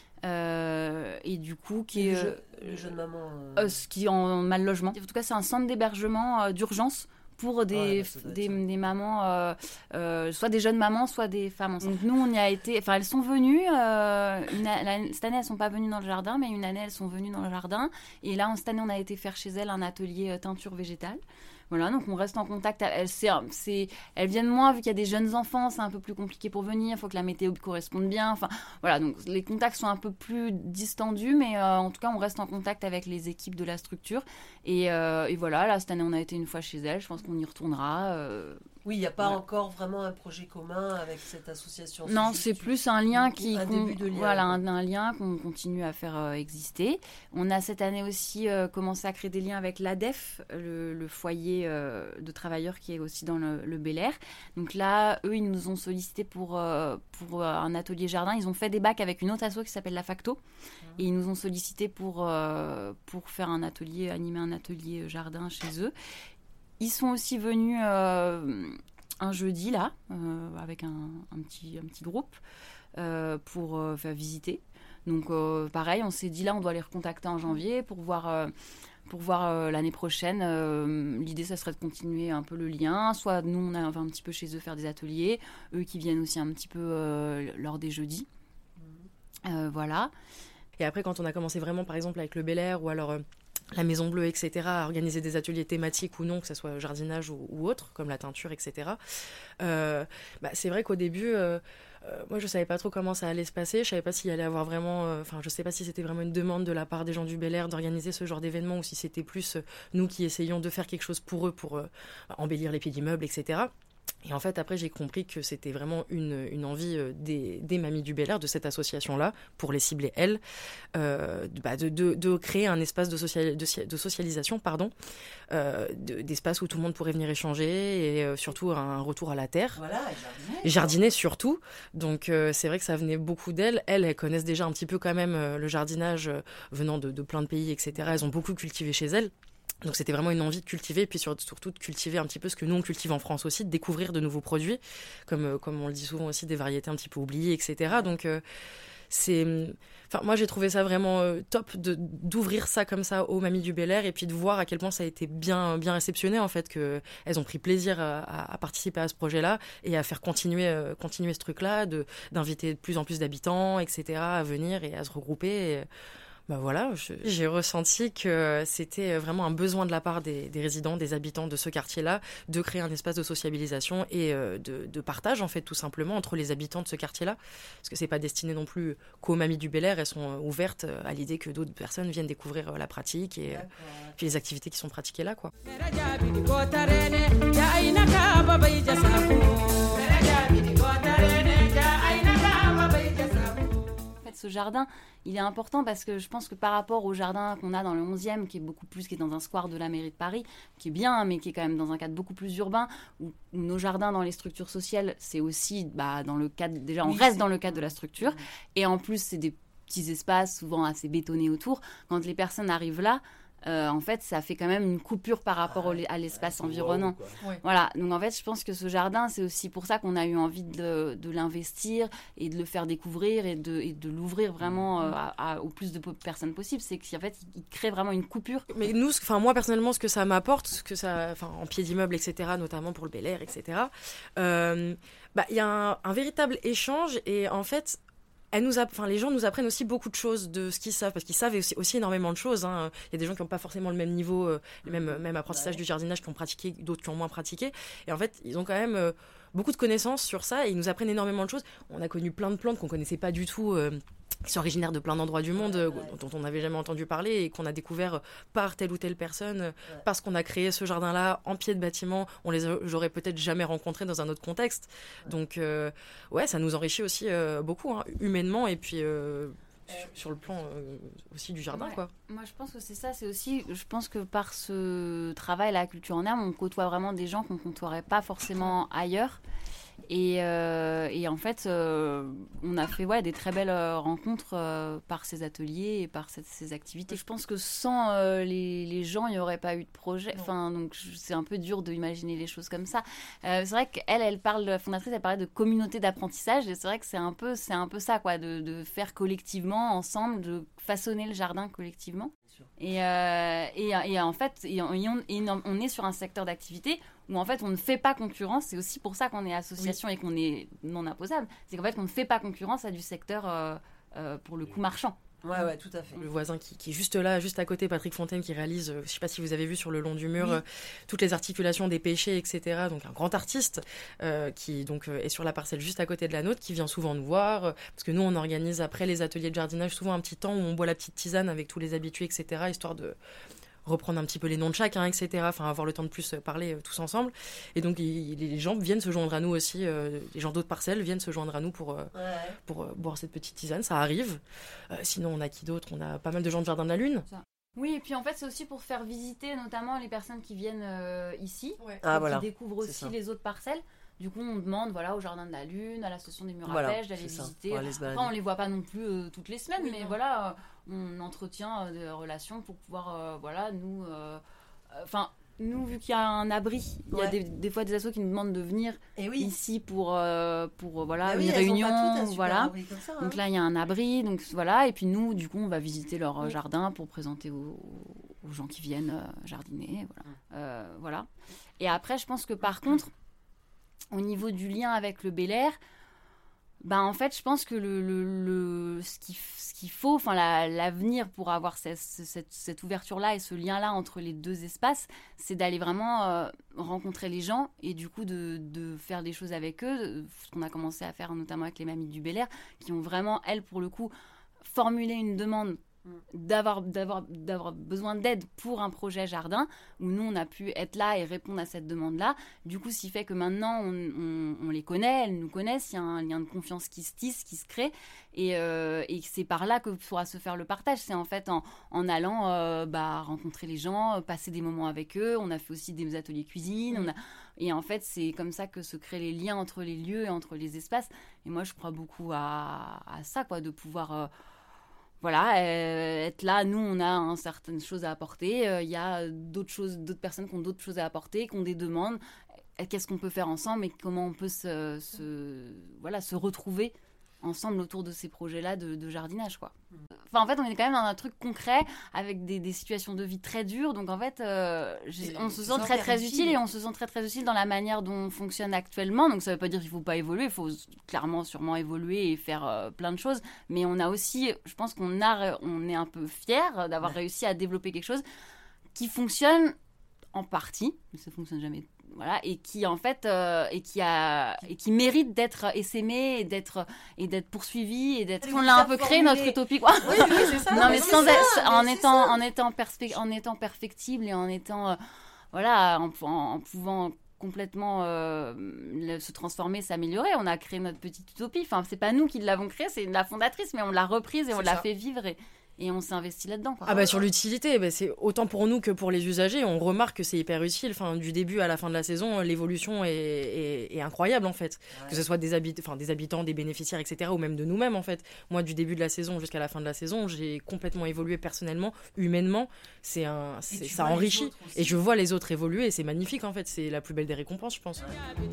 [SPEAKER 9] Euh, et du coup qui est
[SPEAKER 1] euh, les jeunes mamans euh...
[SPEAKER 9] euh, qui est en mal logement. En tout cas, c'est un centre d'hébergement euh, d'urgence pour des, ouais, bah, des, des mamans, euh, euh, soit des jeunes mamans, soit des femmes enceintes. Donc nous, on y a été. Enfin, elles sont venues. Euh, une, la, cette année, elles sont pas venues dans le jardin, mais une année, elles sont venues dans le jardin. Et là, cette année, on a été faire chez elles un atelier euh, teinture végétale. Voilà, donc on reste en contact. Elles, c'est, c'est, elles viennent moins, vu qu'il y a des jeunes enfants, c'est un peu plus compliqué pour venir. Il faut que la météo corresponde bien. Enfin, voilà, donc les contacts sont un peu plus distendus, mais euh, en tout cas, on reste en contact avec les équipes de la structure. Et, euh, et voilà, là, cette année, on a été une fois chez elles. Je pense qu'on y retournera. Euh,
[SPEAKER 1] oui, il n'y a pas
[SPEAKER 9] voilà.
[SPEAKER 1] encore vraiment un projet commun avec cette association.
[SPEAKER 9] Non, c'est, c'est plus un lien qui...
[SPEAKER 1] Un début de lien.
[SPEAKER 9] Voilà, un, un lien qu'on continue à faire euh, exister. On a cette année aussi euh, commencé à créer des liens avec l'A D E F, le, le foyer euh, de travailleurs qui est aussi dans le, le Bel Air. Donc là, eux, ils nous ont sollicité pour, euh, pour euh, un atelier jardin. Ils ont fait des bacs avec une autre asso qui s'appelle La Facto. Mmh. Et ils nous ont sollicité pour, euh, pour faire un atelier, animer un atelier jardin chez eux. Ils sont aussi venus euh, un jeudi, là, euh, avec un, un, petit, un petit groupe euh, pour euh, faire visiter. Donc, euh, pareil, on s'est dit, là, on doit les recontacter en janvier pour voir, euh, pour voir euh, l'année prochaine. Euh, l'idée, ça serait de continuer un peu le lien. Soit nous, on va un petit peu chez eux faire des ateliers. Eux qui viennent aussi un petit peu euh, lors des jeudis. Euh, voilà.
[SPEAKER 10] Et après, quand on a commencé vraiment, par exemple, avec le Bel Air ou alors... Euh... la Maison Bleue, et cetera, à organiser des ateliers thématiques ou non, que ce soit jardinage ou, ou autre, comme la teinture, et cetera. Euh, bah, c'est vrai qu'au début, euh, euh, moi, je savais pas trop comment ça allait se passer. Je savais pas s'il allait avoir vraiment... Enfin, euh, je sais pas si c'était vraiment une demande de la part des gens du Bel Air d'organiser ce genre d'événement ou si c'était plus euh, nous qui essayions de faire quelque chose pour eux, pour euh, embellir les pieds d'immeubles, et cetera. Et en fait, après, j'ai compris que c'était vraiment une, une envie des, des Mamies du Bel Air, de cette association-là, pour les cibler, elles, euh, bah de, de, de créer un espace de, social, de, de socialisation, pardon, euh, de, d'espace où tout le monde pourrait venir échanger et euh, surtout un retour à la terre.
[SPEAKER 1] Voilà, et jardiner.
[SPEAKER 10] Et jardiner surtout. Donc, euh, c'est vrai que ça venait beaucoup d'elles. Elles, elles connaissent déjà un petit peu quand même euh, le jardinage euh, venant de, de plein de pays, et cetera. Elles ont beaucoup cultivé chez elles. Donc c'était vraiment une envie de cultiver, et puis surtout de cultiver un petit peu ce que nous on cultive en France aussi, de découvrir de nouveaux produits, comme, comme on le dit souvent aussi, des variétés un petit peu oubliées, et cetera. Donc euh, c'est, enfin, moi j'ai trouvé ça vraiment euh, top de d'ouvrir ça comme ça aux Mamies du Bel-Air et puis de voir à quel point ça a été bien bien réceptionné en fait, que elles ont pris plaisir à, à, à participer à ce projet-là et à faire continuer euh, continuer ce truc-là, de d'inviter de plus en plus d'habitants, et cetera, à venir et à se regrouper. Et, bah voilà, je, j'ai ressenti que c'était vraiment un besoin de la part des, des résidents, des habitants de ce quartier-là, de créer un espace de sociabilisation et euh, de, de partage, en fait, tout simplement, entre les habitants de ce quartier-là. Parce que c'est pas destiné non plus qu'aux Mamies du Bel-Air, elles sont ouvertes à l'idée que d'autres personnes viennent découvrir la pratique et puis les activités qui sont pratiquées là, quoi.
[SPEAKER 9] Ce jardin, il est important parce que je pense que par rapport au jardin qu'on a dans le onzième, qui est beaucoup plus, qui est dans un square de la mairie de Paris, qui est bien, mais qui est quand même dans un cadre beaucoup plus urbain, où, où nos jardins dans les structures sociales, c'est aussi bah, dans le cadre, déjà on oui, reste c'est... dans le cadre de la structure, mmh. et en plus c'est des petits espaces souvent assez bétonnés autour. Quand les personnes arrivent là, Euh, en fait, ça fait quand même une coupure par rapport au, à l'espace ah, environnant. Ouais. Voilà. Donc, en fait, je pense que ce jardin, c'est aussi pour ça qu'on a eu envie de, de l'investir et de le faire découvrir et de, et de l'ouvrir vraiment euh, à, à, au plus de personnes possible. C'est qu'en fait, il crée vraiment une coupure.
[SPEAKER 10] Mais nous, enfin, moi, personnellement, ce que ça m'apporte, ce que ça, enfin, en pied d'immeuble, et cetera, notamment pour le Bel-Air, et cetera, euh, bah, il y a un, un véritable échange et en fait, Elle nous a, enfin, les gens nous apprennent aussi beaucoup de choses de ce qu'ils savent, parce qu'ils savent aussi, aussi énormément de choses. Hein. Il y a des gens qui n'ont pas forcément le même niveau, euh, le même, même apprentissage ouais. du jardinage, qui ont pratiqué, d'autres qui ont moins pratiqué. Et en fait, ils ont quand même euh, beaucoup de connaissances sur ça et ils nous apprennent énormément de choses. On a connu plein de plantes qu'on ne connaissait pas du tout, euh, qui sont originaires de plein d'endroits du monde, euh, dont on n'avait jamais entendu parler et qu'on a découvert par telle ou telle personne, ouais. parce qu'on a créé ce jardin-là en pied de bâtiment. On les aurait peut-être jamais rencontrés dans un autre contexte. Ouais. Donc, euh, ouais, ça nous enrichit aussi euh, beaucoup, hein, humainement et puis euh, sur, sur le plan euh, aussi du jardin,
[SPEAKER 9] ouais.
[SPEAKER 10] quoi.
[SPEAKER 9] Moi, je pense que c'est ça. C'est aussi, je pense que par ce travail, la culture en herbe, on côtoie vraiment des gens qu'on ne côtoierait pas forcément ailleurs. Et, euh, et en fait, euh, on a fait ouais, des très belles euh, rencontres euh, par ces ateliers et par cette, ces activités. Je pense que sans euh, les, les gens, il n'y aurait pas eu de projet. Enfin, donc, c'est un peu dur d'imaginer les choses comme ça. Euh, c'est vrai qu'elle, elle parle, la fondatrice, elle parlait de communauté d'apprentissage. Et c'est vrai que c'est un peu, c'est un peu ça, quoi, de, de faire collectivement, ensemble, de façonner le jardin collectivement. Et, euh, et, et en fait, et on, et on, on est sur un secteur d'activité où en fait on ne fait pas concurrence. C'est aussi pour ça qu'on est association oui. et qu'on est non imposable. C'est qu'en fait on ne fait pas concurrence à du secteur euh, euh, pour le coup marchand.
[SPEAKER 1] Ouais, ouais, tout à fait.
[SPEAKER 10] Le voisin qui, qui est juste là, juste à côté, Patrick Fontaine, qui réalise, euh, je sais pas si vous avez vu sur le long du mur, oui. euh, toutes les articulations des pêchers, et cetera. Donc un grand artiste euh, qui donc euh, est sur la parcelle juste à côté de la nôtre, qui vient souvent nous voir, euh, parce que nous on organise après les ateliers de jardinage souvent un petit temps où on boit la petite tisane avec tous les habitués, et cetera. Histoire de reprendre un petit peu les noms de chacun, et cetera. Enfin, avoir le temps de plus parler euh, tous ensemble. Et donc, il, les gens viennent se joindre à nous aussi. Euh, les gens d'autres parcelles viennent se joindre à nous pour, euh, ouais. pour euh, boire cette petite tisane. Ça arrive. Euh, sinon, on a qui d'autre ? On a pas mal de gens de Jardin de la Lune.
[SPEAKER 9] Ça. Oui, et puis en fait, c'est aussi pour faire visiter notamment les personnes qui viennent euh, ici,
[SPEAKER 2] ouais. ah, voilà.
[SPEAKER 9] qui découvrent aussi les autres parcelles. Du coup, on demande voilà, au Jardin de la Lune, à la station des Murs
[SPEAKER 2] voilà,
[SPEAKER 9] à Pêche, d'aller visiter.
[SPEAKER 2] Après,
[SPEAKER 9] on ne les voit pas non plus euh, toutes les semaines, oui, mais non. voilà, euh, on entretient euh, des relations pour pouvoir, euh, voilà, nous... Enfin, euh, nous, vu qu'il y a un abri, il ouais. y a des, des fois des assos qui nous demandent de venir et oui. ici pour, euh, pour voilà,
[SPEAKER 1] oui,
[SPEAKER 9] une réunion.
[SPEAKER 1] Un
[SPEAKER 9] voilà.
[SPEAKER 1] Ça, hein.
[SPEAKER 9] Donc là, il y a un abri, donc voilà. Et puis nous, du coup, on va visiter leur oui. jardin pour présenter aux, aux gens qui viennent euh, jardiner. Voilà. Mmh. Euh, voilà. Et après, je pense que par contre... Au niveau du lien avec le Bel-Air, ben en fait, je pense que le, le, le, ce, qu'il, ce qu'il faut, enfin la, l'avenir pour avoir cette, cette, cette ouverture-là et ce lien-là entre les deux espaces, c'est d'aller vraiment euh, rencontrer les gens et du coup de, de faire des choses avec eux, ce qu'on a commencé à faire notamment avec les Mamies du Bel-Air, qui ont vraiment, elles, pour le coup, formulé une demande D'avoir, d'avoir, d'avoir besoin d'aide pour un projet jardin où nous on a pu être là et répondre à cette demande là, du coup ce qui fait que maintenant on, on, on les connaît, elles nous connaissent, il y a un lien de confiance qui se tisse, qui se crée et, euh, et c'est par là que pourra se faire le partage, c'est en fait en, en allant euh, bah, rencontrer les gens, passer des moments avec eux. On a fait aussi des ateliers cuisine, mmh. on a, et en fait c'est comme ça que se créent les liens entre les lieux et entre les espaces et moi je crois beaucoup à, à ça quoi, de pouvoir euh, Voilà, euh, être là, nous, on a hein, certaines choses à apporter. Il euh, y a d'autres choses, d'autres personnes qui ont d'autres choses à apporter, qui ont des demandes. Qu'est-ce qu'on peut faire ensemble et comment on peut se, se, voilà, se retrouver ensemble autour de ces projets-là de, de jardinage, quoi. Enfin, en fait, on est quand même dans un truc concret avec des, des situations de vie très dures. Donc, en fait, euh, on se sent très, très utile et on se sent très, très utile dans la manière dont on fonctionne actuellement. Donc, ça ne veut pas dire qu'il ne faut pas évoluer. Il faut clairement, sûrement évoluer et faire euh, plein de choses. Mais on a aussi, je pense qu'on a, on est un peu fiers d'avoir ouais. réussi à développer quelque chose qui fonctionne en partie. Mais ça ne fonctionne jamais. Voilà, et qui en fait euh, et qui a et qui mérite d'être essaimé et d'être et d'être poursuivi et d'être on l'a un peu créé notre utopie quoi.
[SPEAKER 1] Oui, oui, c'est ça.
[SPEAKER 9] Non mais, mais sans
[SPEAKER 1] ça,
[SPEAKER 9] être, en
[SPEAKER 1] mais
[SPEAKER 9] étant en étant perspe- en étant perfectible et en étant euh, voilà en, en, en pouvant complètement euh, le, se transformer, s'améliorer. On a créé notre petite utopie. Enfin, c'est pas nous qui l'avons créée, c'est la fondatrice, mais on l'a reprise et c'est on l'a ça. fait vivre et Et on s'est investi là-dedans. Quoi.
[SPEAKER 10] Ah bah sur l'utilité, bah c'est autant pour nous que pour les usagers. On remarque que c'est hyper utile. Enfin, du début à la fin de la saison, l'évolution est, est, est incroyable en fait. Ouais. Que ce soit des, habit- enfin, des habitants, des bénéficiaires, et cetera. Ou même de nous-mêmes en fait. Moi, du début de la saison jusqu'à la fin de la saison, j'ai complètement évolué personnellement, humainement. C'est un, c'est, ça enrichit. Et je vois les autres évoluer et c'est magnifique en fait. C'est la plus belle des récompenses, je pense.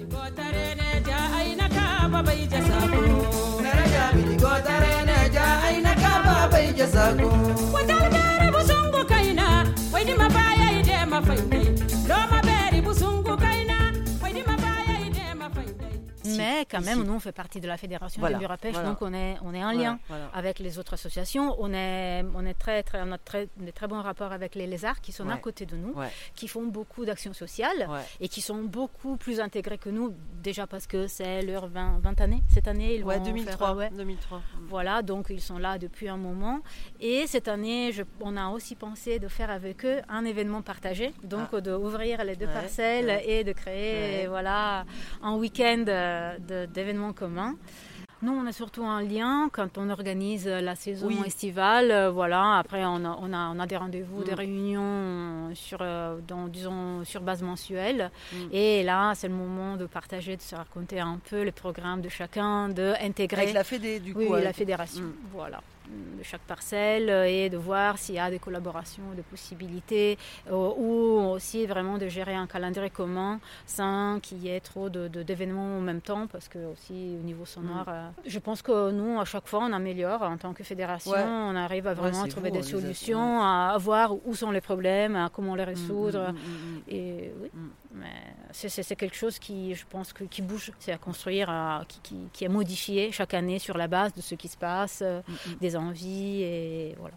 [SPEAKER 11] Watangere busungu kaina, waidi mabaya ide mafaidai. Loma beri busungu kaina, waidi mabaya ide mafaidai.
[SPEAKER 12] Mais quand même, nous, on fait partie de la Fédération voilà, des murs à pêche, voilà. donc on est, on est en lien voilà, voilà. avec les autres associations. On, est, on, est très, très, on a très, des très bons rapports avec les lézards qui sont ouais. à côté de nous, ouais. qui font beaucoup d'actions sociales ouais. et qui sont beaucoup plus intégrés que nous, déjà parce que c'est leur vingt, vingt années. Cette année, ils
[SPEAKER 1] ouais,
[SPEAKER 12] vont
[SPEAKER 1] deux mille trois,
[SPEAKER 12] faire, ouais.
[SPEAKER 1] deux mille trois.
[SPEAKER 12] Voilà, donc ils sont là depuis un moment. Et cette année, je, on a aussi pensé de faire avec eux un événement partagé, donc ah. d'ouvrir les deux ouais, parcelles ouais. et de créer ouais. voilà, un week-end de, d'événements communs. Nous, on est surtout en lien quand on organise la saison oui. estivale. Euh, voilà. Après, on a, on, a, on a des rendez-vous, mmh. des réunions sur, euh, dans, disons, sur base mensuelle. Mmh. Et là, c'est le moment de partager, de se raconter un peu les programmes de chacun, d'intégrer...
[SPEAKER 1] Avec la fédé, du coup.
[SPEAKER 12] Oui,
[SPEAKER 1] ouais.
[SPEAKER 12] la fédération. Mmh. Voilà. De chaque parcelle et de voir s'il y a des collaborations, des possibilités euh, ou aussi vraiment de gérer un calendrier commun sans qu'il y ait trop de, de, d'événements en même temps parce que aussi au niveau sonore, mmh. euh, je pense que nous à chaque fois on améliore en tant que fédération, ouais. on arrive à vraiment ouais, trouver vous, des solutions, êtes, ouais. à voir où sont les problèmes, à comment les résoudre mmh, mmh, mmh. et oui. Mmh. Mais c'est, c'est, c'est quelque chose qui, je pense, que, qui bouge, c'est à construire, à, qui, qui, qui est modifié chaque année sur la base de ce qui se passe, mm-hmm. des envies et voilà.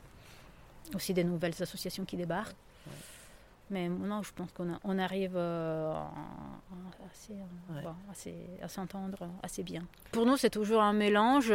[SPEAKER 12] Aussi des nouvelles associations qui débarquent. Ouais. Mais non, je pense qu'on a, on arrive euh, assez, ouais. bon, assez, à s'entendre assez bien. Pour nous, c'est toujours un mélange.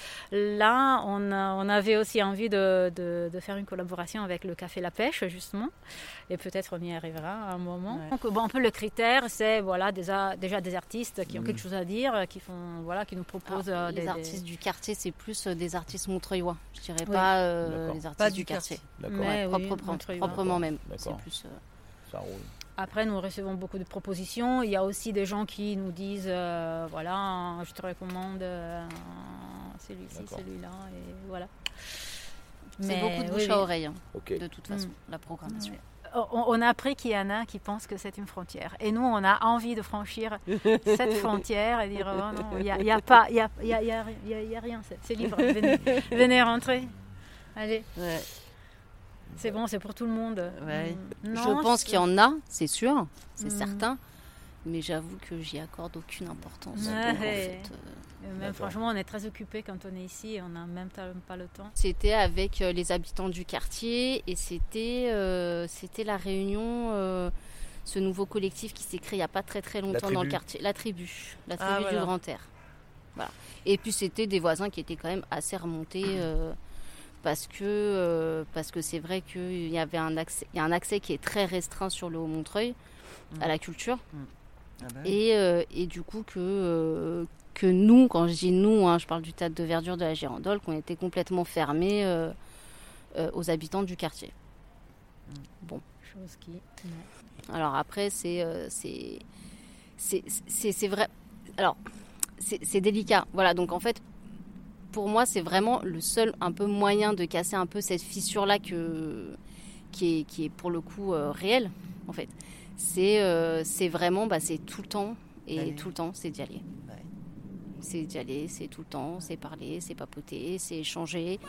[SPEAKER 12] Là, on, a, on avait aussi envie de, de, de faire une collaboration avec le Café La Pêche, justement. Et peut-être on y arrivera à un moment. Ouais. Donc, bon, un peu le critère, c'est voilà, des a, déjà des artistes qui ont mmh. quelque chose à dire, qui, font, voilà, qui nous proposent...
[SPEAKER 9] Alors,
[SPEAKER 12] des,
[SPEAKER 9] les artistes des... du quartier, c'est plus des artistes montreuillois. Je dirais oui. pas euh, les artistes
[SPEAKER 1] pas
[SPEAKER 9] du, du quartier.
[SPEAKER 1] quartier.
[SPEAKER 9] Mais
[SPEAKER 12] oui,
[SPEAKER 9] propre, propre, proprement même. D'accord. C'est plus... Euh...
[SPEAKER 6] Ça roule.
[SPEAKER 12] Après, nous recevons beaucoup de propositions. Il y a aussi des gens qui nous disent, euh, voilà, je te recommande euh, celui-ci, D'accord. celui-là, et voilà.
[SPEAKER 9] C'est Mais, beaucoup de bouche oui, à oreille, hein, okay. de toute façon, mmh. la programmation.
[SPEAKER 12] On, on a appris qu'il y en a qui pensent que c'est une frontière. Et nous, on a envie de franchir cette frontière et dire, oh non, il n'y a, y a pas, il y a, y a, y a, y a, y a rien, c'est, c'est libre, venez, venez rentrer. Allez. Ouais. C'est bon, c'est pour tout le monde.
[SPEAKER 9] Ouais. Non, je pense je... qu'il y en a, c'est sûr, c'est mmh. certain. Mais j'avoue que j'y accorde aucune importance. Ouais. Donc, en fait,
[SPEAKER 12] euh... même, franchement, on est très occupés quand on est ici et on n'a même pas le temps.
[SPEAKER 9] C'était avec euh, les habitants du quartier et c'était, euh, c'était la réunion, euh, ce nouveau collectif qui s'est créé il n'y a pas très très longtemps dans le quartier. La tribu, la tribu ah, voilà. du Grand Air. Voilà. Et puis c'était des voisins qui étaient quand même assez remontés. Euh, Parce que, euh, parce que c'est vrai qu'il y avait un accès, il y a un accès qui est très restreint sur le Haut-Montreuil mmh. à la culture. Mmh. Ah bah oui. et, euh, et du coup que, euh, que nous, quand je dis nous, hein, je parle du théâtre de verdure de la Girandole, qu'on était complètement fermés euh, euh, aux habitants du quartier. Mmh. Bon.
[SPEAKER 12] Chose qui... Ouais.
[SPEAKER 9] Alors après, c'est, euh, c'est, c'est, c'est, c'est vrai... Alors, c'est, c'est délicat. Voilà, donc en fait... Pour moi, c'est vraiment le seul un peu moyen de casser un peu cette fissure-là que, qui, est, qui est pour le coup euh, réelle, en fait. C'est, euh, c'est vraiment, bah, c'est tout le temps, et ouais. tout le temps, c'est d'y aller. Ouais.
[SPEAKER 12] C'est d'y aller, c'est tout le temps, c'est parler, c'est papoter, c'est échanger.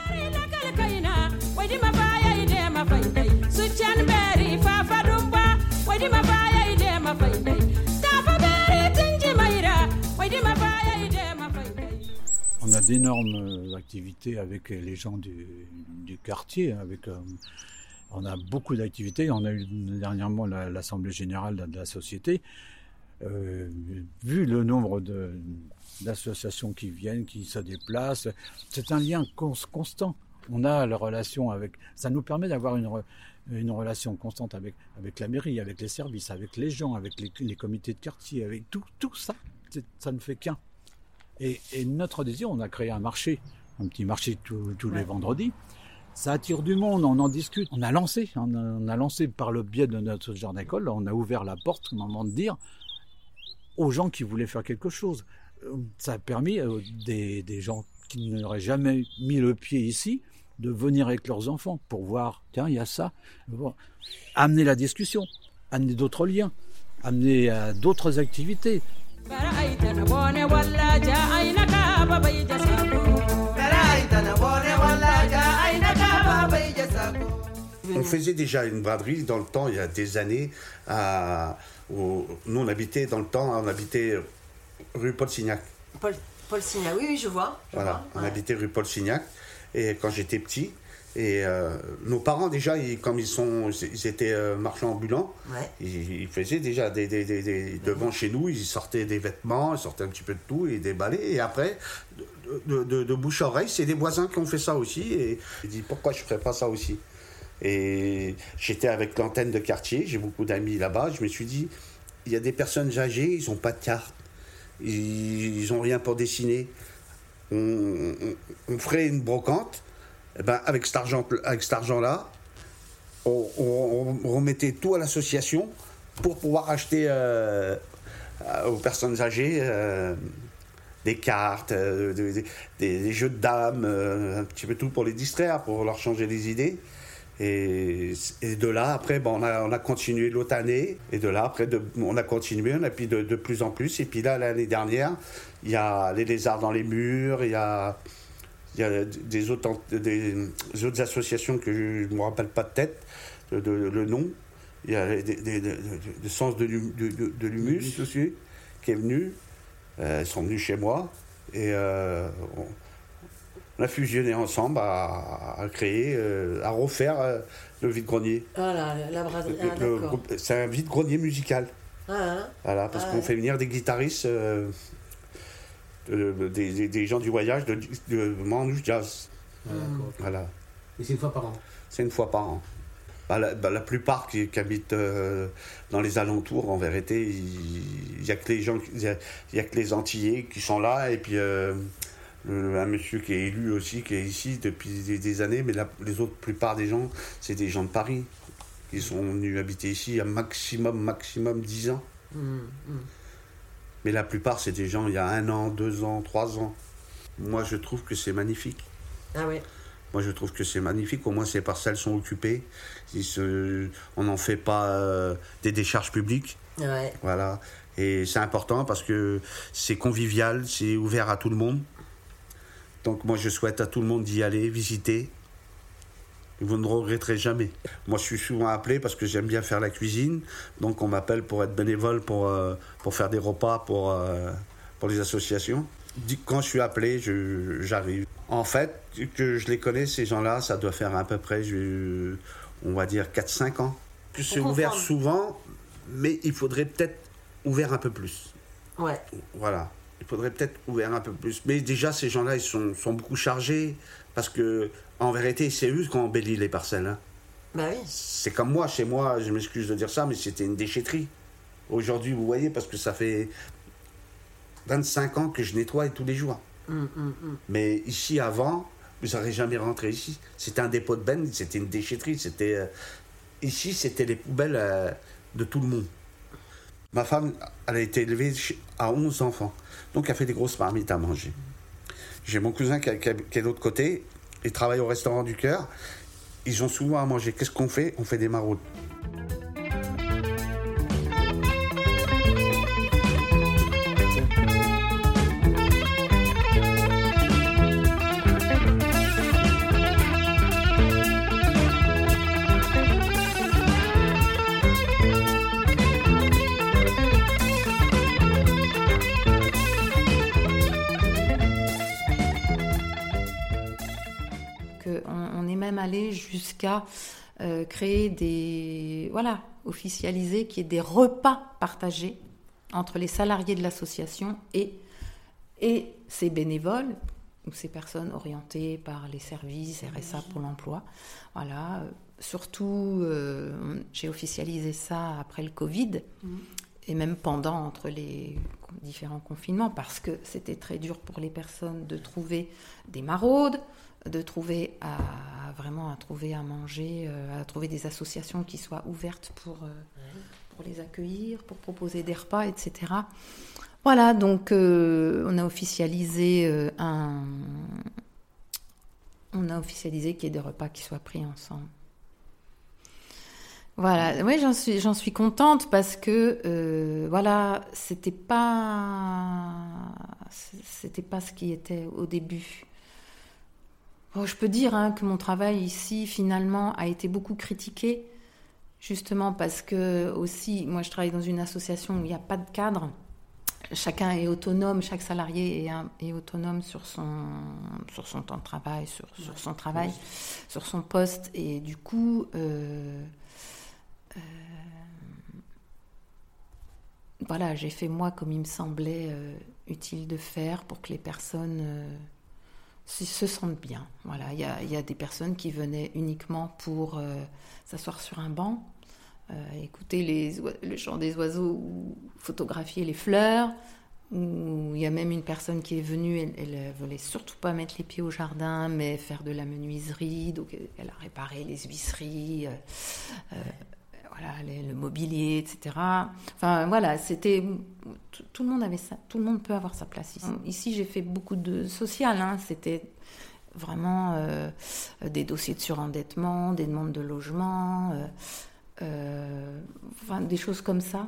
[SPEAKER 13] On a d'énormes activités avec les gens du, du quartier. Avec, euh, on a beaucoup d'activités. On a eu dernièrement la, l'Assemblée générale de la société. Euh, vu le nombre de, d'associations qui viennent, qui se déplacent, c'est un lien cons, constant. On a la relation avec... Ça nous permet d'avoir une, une relation constante avec, avec la mairie, avec les services, avec les gens, avec les, les comités de quartier, avec tout, tout ça. C'est, ça ne fait qu'un. Et, et notre désir, on a créé un marché, un petit marché tous, tous ouais. les vendredis. Ça attire du monde, on en discute. On a lancé, on a, on a lancé par le biais de notre jardin d'école, on a ouvert la porte au moment de dire aux gens qui voulaient faire quelque chose. Ça a permis euh, des, des gens qui n'auraient jamais mis le pied ici de venir avec leurs enfants pour voir, tiens, il y a ça. Bon. Amener la discussion, amener d'autres liens, amener à d'autres activités.
[SPEAKER 14] On faisait déjà une braderie dans le temps, il y a des années. À, où, nous, on habitait dans le temps, on habitait rue Paul Signac.
[SPEAKER 1] Paul, Paul Signac, oui, oui, je vois. Je
[SPEAKER 14] voilà,
[SPEAKER 1] vois.
[SPEAKER 14] on
[SPEAKER 1] Ouais.
[SPEAKER 14] habitait rue Paul Signac. Et quand j'étais petit, et euh, nos parents déjà, ils, comme ils sont, ils étaient euh, marchands ambulants,
[SPEAKER 1] ouais.
[SPEAKER 14] ils, ils faisaient déjà des, des, des, des devant chez nous, ils sortaient des vêtements, ils sortaient un petit peu de tout et déballaient. Et après, de, de, de, de bouche à oreille, c'est des voisins qui ont fait ça aussi. Et je dis pourquoi je ferais pas ça aussi. Et j'étais avec l'antenne de quartier, j'ai beaucoup d'amis là-bas. Je me suis dit, il y a des personnes âgées, ils n'ont pas de carte, ils n'ont rien pour dessiner. On, on, on ferait une brocante. Eh ben, avec cet argent, avec cet argent-là, on, on, on remettait tout à l'association pour pouvoir acheter euh, aux personnes âgées euh, des cartes, euh, des, des, des jeux de dames, euh, un petit peu tout pour les distraire, pour leur changer les idées. Et, et de là, après, bon, on, a, on a continué l'autre année. Et de là, après, de, on a continué, on a puis de, de plus en plus. Et puis là, l'année dernière, il y a les lézards dans les murs, il y a... Il y a des autres, des autres associations que je ne me rappelle pas de tête, de, de, le nom. Il y a le Sens de, de, de, de l'Humus aussi, qui est venu. Euh, ils sont venus chez moi. Et euh, on, on a fusionné ensemble à, à créer, euh, à refaire euh, le vide-grenier.
[SPEAKER 1] Ah, la, la braderie, ah,
[SPEAKER 14] le,
[SPEAKER 1] d'accord.
[SPEAKER 14] le, c'est un vide-grenier musical.
[SPEAKER 1] Ah, hein.
[SPEAKER 14] Voilà, parce
[SPEAKER 1] ah,
[SPEAKER 14] qu'on
[SPEAKER 1] ouais.
[SPEAKER 14] fait venir des guitaristes... Euh, De, des, des, des gens du voyage de, de manouche jazz.
[SPEAKER 15] Ah,
[SPEAKER 14] voilà.
[SPEAKER 15] Et c'est une fois par an?
[SPEAKER 14] C'est une fois par an. Bah, la, bah, la plupart qui, qui habitent euh, dans les alentours, en vérité, il n'y a que les gens, il y a, y a que les Antillais qui sont là, et puis euh, le, un monsieur qui est élu aussi, qui est ici depuis des, des années, mais la, les autres, plupart des gens, c'est des gens de Paris, qui sont venus habiter ici il y a maximum, maximum dix ans.
[SPEAKER 1] Mmh, mmh.
[SPEAKER 14] Mais la plupart, c'est des gens il y a un an, deux ans, trois ans. Moi, je trouve que c'est magnifique.
[SPEAKER 1] Ah oui.
[SPEAKER 14] Moi, je trouve que c'est magnifique. Au moins, ces parcelles sont occupées. Se... On n'en fait pas euh, des décharges publiques.
[SPEAKER 1] Ouais.
[SPEAKER 14] Voilà. Et c'est important parce que c'est convivial, c'est ouvert à tout le monde. Donc, moi, je souhaite à tout le monde d'y aller, visiter. Vous ne regretterez jamais. Moi, je suis souvent appelé parce que j'aime bien faire la cuisine. Donc, on m'appelle pour être bénévole, pour, euh, pour faire des repas pour, euh, pour les associations. Quand je suis appelé, je, j'arrive. En fait, que je les connais, ces gens-là, ça doit faire à peu près, je, on va dire, quatre cinq ans. Que c'est ouvert souvent, mais il faudrait peut-être ouvert un peu plus.
[SPEAKER 1] Ouais.
[SPEAKER 14] Voilà. Il faudrait peut-être ouvrir un peu plus. Mais déjà, ces gens-là, ils sont, sont beaucoup chargés parce que, en vérité, c'est eux qui ont embelli les parcelles. Hein.
[SPEAKER 1] Bah oui.
[SPEAKER 14] C'est comme moi, chez moi, je m'excuse de dire ça, mais c'était une déchetterie. Aujourd'hui, vous voyez, parce que ça fait vingt-cinq ans que je nettoie tous les jours.
[SPEAKER 1] Mmh, mmh, mmh.
[SPEAKER 14] Mais ici, avant, vous n'aurez jamais rentré ici. C'était un dépôt de benne, c'était une déchetterie. C'était, euh, ici, c'était les poubelles euh, de tout le monde. Ma femme, elle a été élevée à onze enfants. Donc, elle fait des grosses marmites à manger. J'ai mon cousin qui, a, qui, a, qui est de l'autre côté. Il travaille au restaurant du Cœur. Ils ont souvent à manger. Qu'est-ce qu'on fait? On fait des maraudes.
[SPEAKER 15] même aller jusqu'à euh, créer des... Voilà, officialiser qu'il y ait des repas partagés entre les salariés de l'association et, et ces bénévoles, ou ces personnes orientées par les services R S A pour l'emploi. Voilà, surtout, euh, j'ai officialisé ça après le Covid, mmh. et même pendant, entre les différents confinements, parce que c'était très dur pour les personnes de trouver des maraudes, de trouver à, vraiment à trouver à manger, euh, à trouver des associations qui soient ouvertes pour, euh, pour les accueillir, pour proposer des repas, et cetera. Voilà, donc euh, on a officialisé euh, un, on a officialisé qu'il y ait des repas qui soient pris ensemble. Voilà, oui, j'en suis, j'en suis contente parce que euh, voilà, c'était pas, c'était pas ce qui était au début. Bon, je peux dire hein, que mon travail ici finalement a été beaucoup critiqué, justement parce que aussi, moi je travaille dans une association où il n'y a pas de cadre. Chacun est autonome, chaque salarié est, un, est autonome sur son, sur son temps de travail, sur, sur son travail, oui. sur son poste. Et du coup, euh, euh, voilà, j'ai fait moi comme il me semblait euh, utile de faire pour que les personnes euh, se, se sentent bien. Voilà, il y a, y a des personnes qui venaient uniquement pour euh, s'asseoir sur un banc, Euh, écouter les, le chant des oiseaux ou photographier les fleurs. Ou il y a même une personne qui est venue, elle, elle voulait surtout pas mettre les pieds au jardin, mais faire de la menuiserie, donc elle a réparé les huisseries, euh, euh, voilà, les, le mobilier, et cetera. Enfin voilà, c'était tout, tout le monde avait ça, tout le monde peut avoir sa place ici. Ici, j'ai fait beaucoup de social, hein, c'était vraiment euh, des dossiers de surendettement, des demandes de logement. Euh, Euh, enfin, des choses comme ça.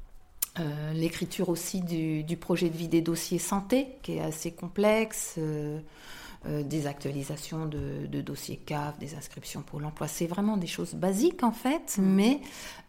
[SPEAKER 15] Euh, l'écriture aussi du, du projet de vie des dossiers santé, qui est assez complexe, euh, euh, des actualisations de, de dossiers C A F, des inscriptions pour l'emploi. C'est vraiment des choses basiques, en fait, mais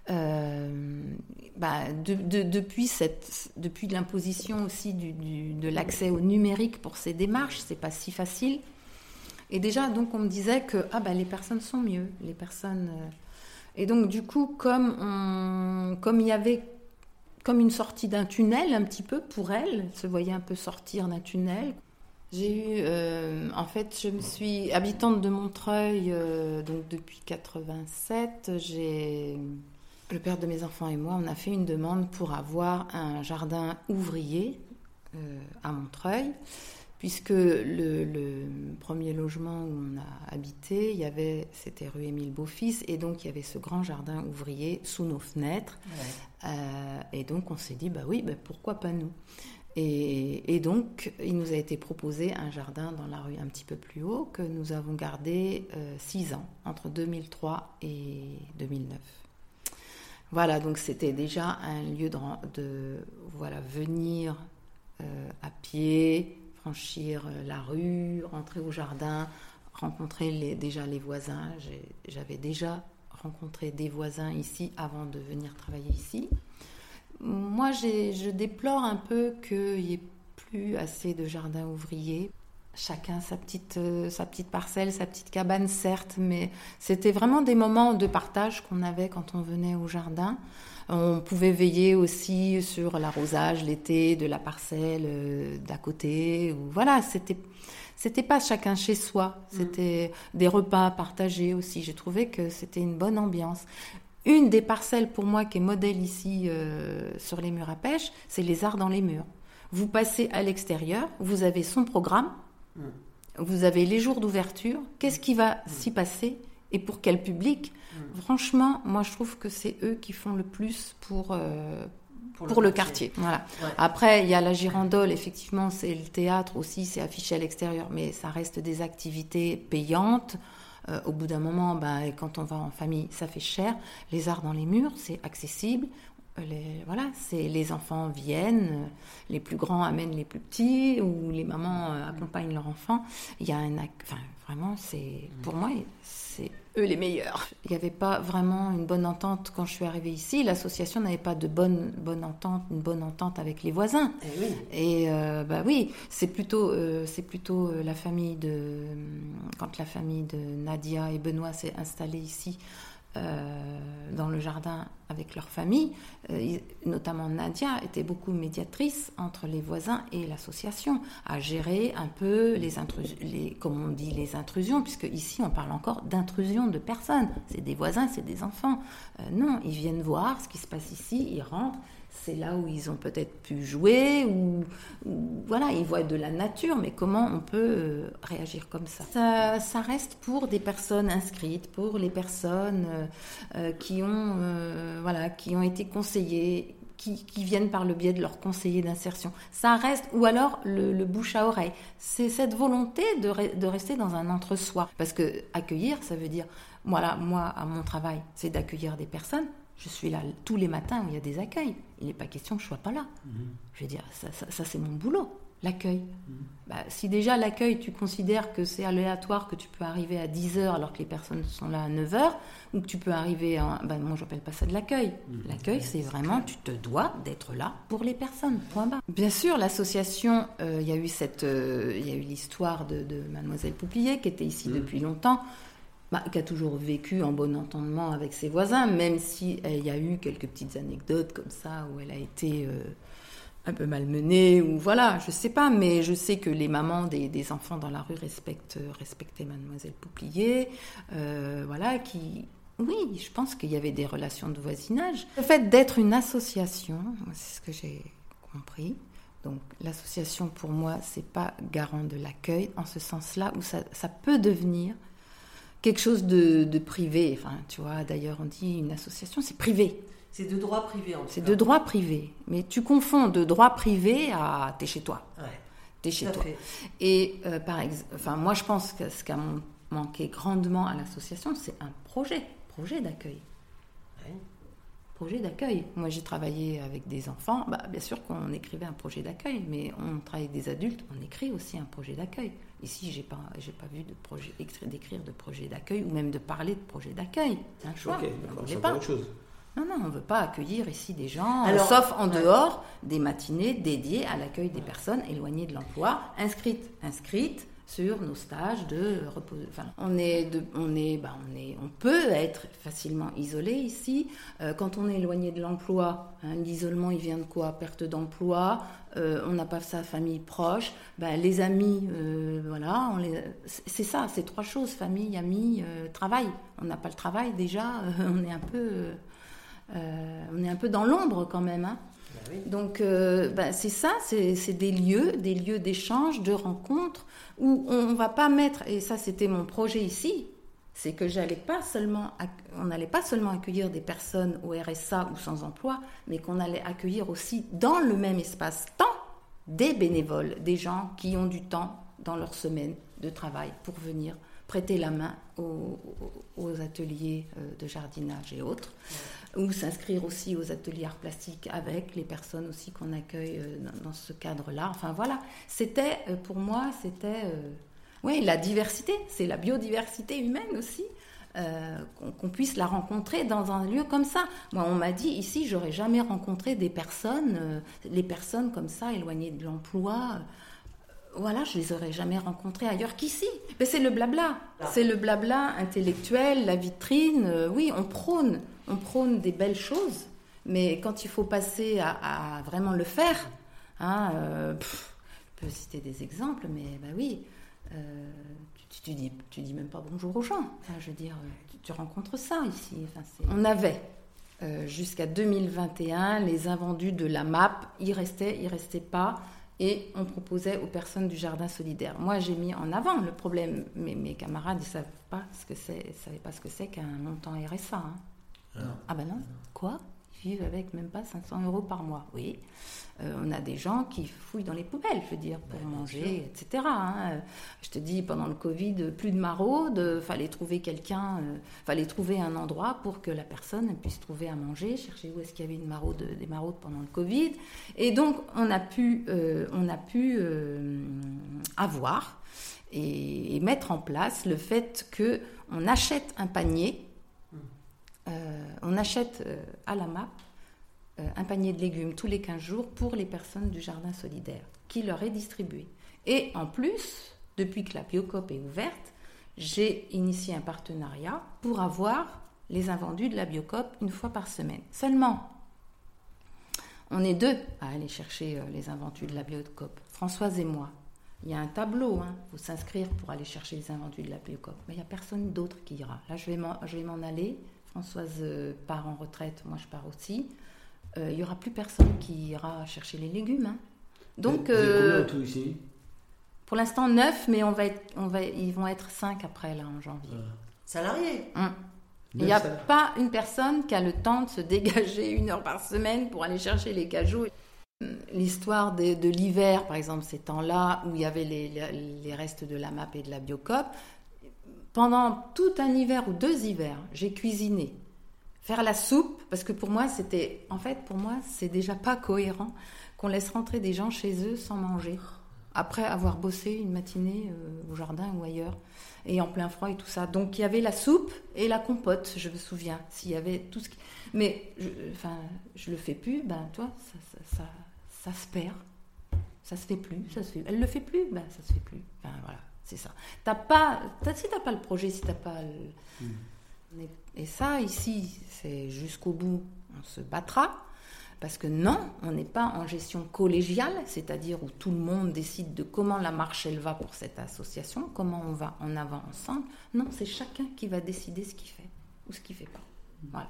[SPEAKER 15] euh, bah, de, de, depuis, cette, depuis l'imposition aussi du, du, de l'accès au numérique pour ces démarches, c'est pas si facile. Et déjà, donc, on me disait que ah, bah, les personnes sont mieux, les personnes... Euh, Et donc, du coup, comme on, comme il y avait comme une sortie d'un tunnel, un petit peu, pour elle, elle se voyait un peu sortir d'un tunnel. J'ai eu, euh, en fait, je me suis habitante de Montreuil, euh, donc depuis quatre-vingt-sept. J'ai, le père de mes enfants et moi, on a fait une demande pour avoir un jardin ouvrier euh, à Montreuil. Puisque le, le premier logement où on a habité, il y avait, c'était rue Émile Beaufils, et donc il y avait ce grand jardin ouvrier sous nos fenêtres. Ouais. Euh, et donc on s'est dit, bah oui, bah pourquoi pas nous ? Et, et donc il nous a été proposé un jardin dans la rue un petit peu plus haut que nous avons gardé euh, six ans, entre deux mille trois et deux mille neuf. Voilà, donc c'était déjà un lieu de, de voilà, venir euh, à pied, franchir la rue, rentrer au jardin, rencontrer les, déjà les voisins. J'ai, j'avais déjà rencontré des voisins ici avant de venir travailler ici. Moi, j'ai, je déplore un peu qu'il n'y ait plus assez de jardins ouvriers. Chacun sa petite, euh, sa petite parcelle, sa petite cabane, certes, mais c'était vraiment des moments de partage qu'on avait quand on venait au jardin. On pouvait veiller aussi sur l'arrosage l'été de la parcelle euh, d'à côté. Ou, voilà, c'était, c'était pas chacun chez soi. C'était mmh. des repas partagés aussi. J'ai trouvé que c'était une bonne ambiance. Une des parcelles pour moi qui est modèle ici euh, sur les murs à pêche, c'est les arts dans les murs. Vous passez à l'extérieur, vous avez son programme, mmh. vous avez les jours d'ouverture. Qu'est-ce qui va mmh. s'y passer ? Et pour quel public ? mmh. Franchement, moi je trouve que c'est eux qui font le plus pour, euh, pour, pour le, le quartier. quartier. Voilà. Ouais. Après, il y a la girandole, effectivement, c'est le théâtre aussi, c'est affiché à l'extérieur, mais ça reste des activités payantes. Euh, au bout d'un moment, ben, quand on va en famille, ça fait cher. Les arts dans les murs, c'est accessible. Les, voilà, c'est, les enfants viennent, les plus grands amènent les plus petits, ou les mamans euh, accompagnent leurs enfants. Il y a un, enfin, vraiment, c'est, pour moi, c'est eux les meilleurs. Il n'y avait pas vraiment une bonne entente quand je suis arrivée ici. L'association n'avait pas de bonne, bonne entente, une bonne entente avec les voisins.
[SPEAKER 1] Eh oui.
[SPEAKER 15] Et euh, bah oui, c'est plutôt, euh, c'est plutôt euh, la famille de... Quand la famille de Nadia et Benoît s'est installée ici, Euh, dans le jardin avec leur famille, euh, notamment Nadia était beaucoup médiatrice entre les voisins et l'association, à gérer un peu les intrusions, les, comme on dit les intrusions, puisque ici on parle encore d'intrusion de personnes, c'est des voisins, c'est des enfants. Euh, non, ils viennent voir ce qui se passe ici, ils rentrent, c'est là où ils ont peut-être pu jouer, ou, ou voilà, ils voient de la nature, mais comment on peut euh, réagir comme ça, ça Ça reste pour des personnes inscrites, pour les personnes euh, euh, qui, ont, euh, voilà, qui ont été conseillées, qui, qui viennent par le biais de leurs conseillers d'insertion. Ça reste, ou alors le, le bouche à oreille. C'est cette volonté de, re, de rester dans un entre-soi. Parce que accueillir, ça veut dire, voilà, moi, à mon travail, c'est d'accueillir des personnes. Je suis là tous les matins où il y a des accueils. Il n'est pas question que je ne sois pas là. Mmh. Je veux dire, ça, ça, ça c'est mon boulot, l'accueil. Mmh. Bah, si déjà l'accueil, tu considères que c'est aléatoire, que tu peux arriver à dix heures alors que les personnes sont là à neuf heures, ou que tu peux arriver à... Bah, moi, je n'appelle pas ça de l'accueil. Mmh. L'accueil, c'est vraiment, tu te dois d'être là pour les personnes, point barre. Bien sûr, l'association, il euh, y a eu cette, euh, y a eu l'histoire de, de Mademoiselle Pouplier, qui était ici mmh. depuis longtemps, Bah, qui a toujours vécu en bon entendement avec ses voisins, même s'il y a eu quelques petites anecdotes comme ça, où elle a été euh, un peu malmenée, ou voilà, je sais pas, mais je sais que les mamans des, des enfants dans la rue respectent, respectaient Mademoiselle Pouplier, euh, voilà, qui... Oui, je pense qu'il y avait des relations de voisinage. Le fait d'être une association, c'est ce que j'ai compris. Donc l'association, pour moi, c'est pas garant de l'accueil, en ce sens-là, où ça, ça peut devenir quelque chose de, de privé. Enfin, tu vois, d'ailleurs, on dit une association, c'est privé.
[SPEAKER 1] C'est de droit privé, en tout
[SPEAKER 15] C'est
[SPEAKER 1] cas.
[SPEAKER 15] de droit privé. Mais tu confonds de droit privé à t'es chez toi.
[SPEAKER 1] Ouais.
[SPEAKER 15] T'es chez
[SPEAKER 1] Tout à
[SPEAKER 15] toi.
[SPEAKER 1] fait.
[SPEAKER 15] Et euh, par exemple, enfin, moi, je pense que ce qui a manqué grandement à l'association, c'est un projet, projet d'accueil. Ouais. Projet d'accueil. Moi, j'ai travaillé avec des enfants. Bah, bien sûr qu'on écrivait un projet d'accueil, mais on travaille avec des adultes, on écrit aussi un projet d'accueil. Ici, j'ai pas, j'ai pas vu de projet, d'écrire de projet d'accueil ou même de parler de projet d'accueil. C'est un choix.
[SPEAKER 14] Ok,
[SPEAKER 15] on
[SPEAKER 14] c'est
[SPEAKER 15] pas.
[SPEAKER 14] autre chose.
[SPEAKER 15] Non, non, on ne veut pas accueillir ici des gens,
[SPEAKER 1] Alors,
[SPEAKER 15] sauf en
[SPEAKER 1] ouais.
[SPEAKER 15] dehors des matinées dédiées à l'accueil des personnes éloignées de l'emploi, inscrites, inscrites sur nos stages de repos. Enfin, on est, de, on est, bah, on est, on peut être facilement isolé ici. Euh, quand on est éloigné de l'emploi, hein, l'isolement, il vient de quoi? Perte d'emploi. Euh, on n'a pas sa famille proche. Bah, les amis, euh, voilà, on les, c'est ça, c'est trois choses: famille, amis, euh, travail. On n'a pas le travail déjà. Euh, on est un peu, euh, on est un peu dans l'ombre quand même. Hein. Oui. Donc, euh, ben, c'est ça, c'est, c'est des lieux, des lieux d'échange, de rencontres, où on ne va pas mettre, et ça c'était mon projet ici, c'est que j'allais pas seulement, on n'allait pas seulement accueillir des personnes au R S A ou sans emploi, mais qu'on allait accueillir aussi dans le même espace-temps des bénévoles, des gens qui ont du temps dans leur semaine de travail pour venir prêter la main aux, aux ateliers de jardinage et autres, ouais. Ou s'inscrire aussi aux ateliers arts plastiques avec les personnes aussi qu'on accueille dans, dans ce cadre-là. Enfin voilà, c'était, pour moi, c'était, euh, oui, la diversité, c'est la biodiversité humaine aussi, euh, qu'on, qu'on puisse la rencontrer dans un lieu comme ça. Moi, on m'a dit, ici, j'aurais jamais rencontré des personnes, euh, les personnes comme ça, éloignées de l'emploi, euh, voilà, je les aurais jamais rencontrés ailleurs qu'ici. Mais c'est le blabla, c'est le blabla intellectuel, la vitrine. Euh, oui, on prône, on prône des belles choses, mais quand il faut passer à, à vraiment le faire, hein, euh, pff, je peux citer des exemples, mais bah oui, euh, tu, tu dis, tu dis même pas bonjour aux gens. Enfin, je veux dire, tu, tu rencontres ça ici. Enfin, c'est... On avait euh, jusqu'à deux mille vingt et un les invendus de la M A P. Il restait, il restait pas. Et on proposait aux personnes du jardin solidaire. Moi, j'ai mis en avant le problème. Mes, mes camarades, ils ne savent pas ce que c'est, ils savaient pas ce que c'est qu'un montant R S A. Hein. Ah. ah ben non, quoi? Ils vivent avec même pas cinq cents euros par mois. Oui. Euh, on a des gens qui fouillent dans les poubelles, je veux dire, pour ben, manger, et cetera. Hein. Je te dis, pendant le Covid, plus de maraude, il fallait trouver quelqu'un, il euh, fallait trouver un endroit pour que la personne puisse trouver à manger, chercher où est-ce qu'il y avait une maraude, des maraudes pendant le Covid. Et donc, on a pu, euh, on a pu euh, avoir et, et mettre en place le fait que on achète un panier, euh, on achète euh, à la M A P euh, un panier de légumes tous les quinze jours pour les personnes du jardin solidaire, qui leur est distribué. Et en plus, depuis que la Biocoop est ouverte, j'ai initié un partenariat pour avoir les invendus de la Biocoop une fois par semaine. Seulement, on est deux à aller chercher euh, les invendus de la Biocoop, Françoise et moi. Il y a un tableau, il hein, faut s'inscrire pour aller chercher les invendus de la Biocoop. Mais il n'y a personne d'autre qui ira. Là, je vais m'en, je vais m'en aller. Françoise euh, part en retraite, moi je pars aussi. Euh, il n'y aura plus personne qui ira chercher les légumes. Hein. Donc,
[SPEAKER 5] vous êtes
[SPEAKER 15] euh,
[SPEAKER 5] combien en tout ici ?
[SPEAKER 15] Pour l'instant, neuf, mais on va être, on va, ils vont être cinq après, là, en janvier.
[SPEAKER 1] Euh, salariés
[SPEAKER 15] hum. Il n'y a pas une personne qui a le temps de se dégager une heure par semaine pour aller chercher les cajous. L'histoire de, de l'hiver, par exemple, ces temps-là où il y avait les, les, les restes de la M A P et de la Biocoop, pendant tout un hiver ou deux hivers, j'ai cuisiné. Faire la soupe, parce que pour moi, c'était... En fait, pour moi, c'est déjà pas cohérent qu'on laisse rentrer des gens chez eux sans manger, après avoir bossé une matinée euh, au jardin ou ailleurs, et en plein froid et tout ça. Donc, il y avait la soupe et la compote, je me souviens. S'il y avait tout ce qui... Mais, je, enfin, je le fais plus, ben, toi, ça, ça, ça, ça se perd. Ça se fait plus, ça se fait... Elle le fait plus, ben, ça se fait plus. Enfin, voilà, c'est ça. T'as pas... T'as, si t'as pas le projet, si t'as pas le... Mmh. Et ça, ici, c'est jusqu'au bout, on se battra. Parce que non, on n'est pas en gestion collégiale, c'est-à-dire où tout le monde décide de comment la marche elle va pour cette association, comment on va en avant ensemble. Non, c'est chacun qui va décider ce qu'il fait ou ce qu'il ne fait pas. Voilà.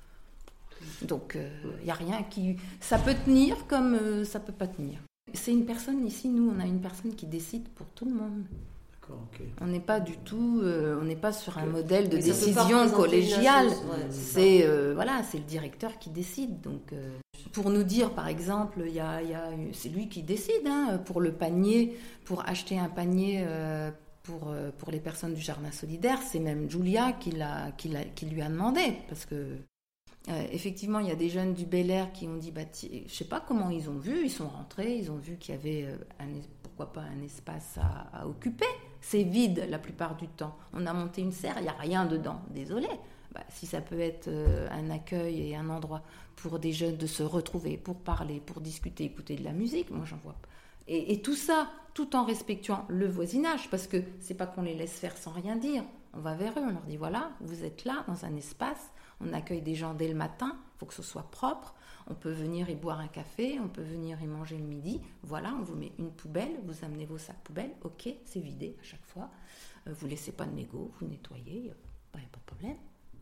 [SPEAKER 15] Donc, il euh, n'y a rien qui... Ça peut tenir comme euh, ça ne peut pas tenir. C'est une personne, ici, nous, on a une personne qui décide pour tout le monde. Okay. On n'est pas du tout, euh, on n'est pas sur un modèle de décision collégiale. Ouais, c'est euh, voilà, c'est le directeur qui décide. Donc, euh, pour nous dire, par exemple, il y a, y a, c'est lui qui décide hein, pour le panier, pour acheter un panier euh, pour euh, pour les personnes du jardin solidaire. C'est même Julia qui l'a, qui l'a, qui lui a demandé parce que euh, effectivement, il y a des jeunes du Bel Air qui ont dit, bah, t- je sais pas comment ils ont vu, ils sont rentrés, ils ont vu qu'il y avait euh, un pourquoi pas un espace à, à occuper. C'est vide la plupart du temps. On a monté une serre, il n'y a rien dedans. Désolé. Bah, si ça peut être euh, un accueil et un endroit pour des jeunes de se retrouver, pour parler, pour discuter, écouter de la musique, moi j'en vois pas. Et, et tout ça, tout en respectant le voisinage, parce que c'est pas qu'on les laisse faire sans rien dire. On va vers eux, on leur dit voilà, vous êtes là dans un espace, on accueille des gens dès le matin, il faut que ce soit propre. On peut venir y boire un café, on peut venir y manger le midi. Voilà, on vous met une poubelle, vous amenez vos sacs poubelles. Ok, c'est vidé à chaque fois. Euh, vous laissez pas de mégots, vous nettoyez, il n'y a pas de problème.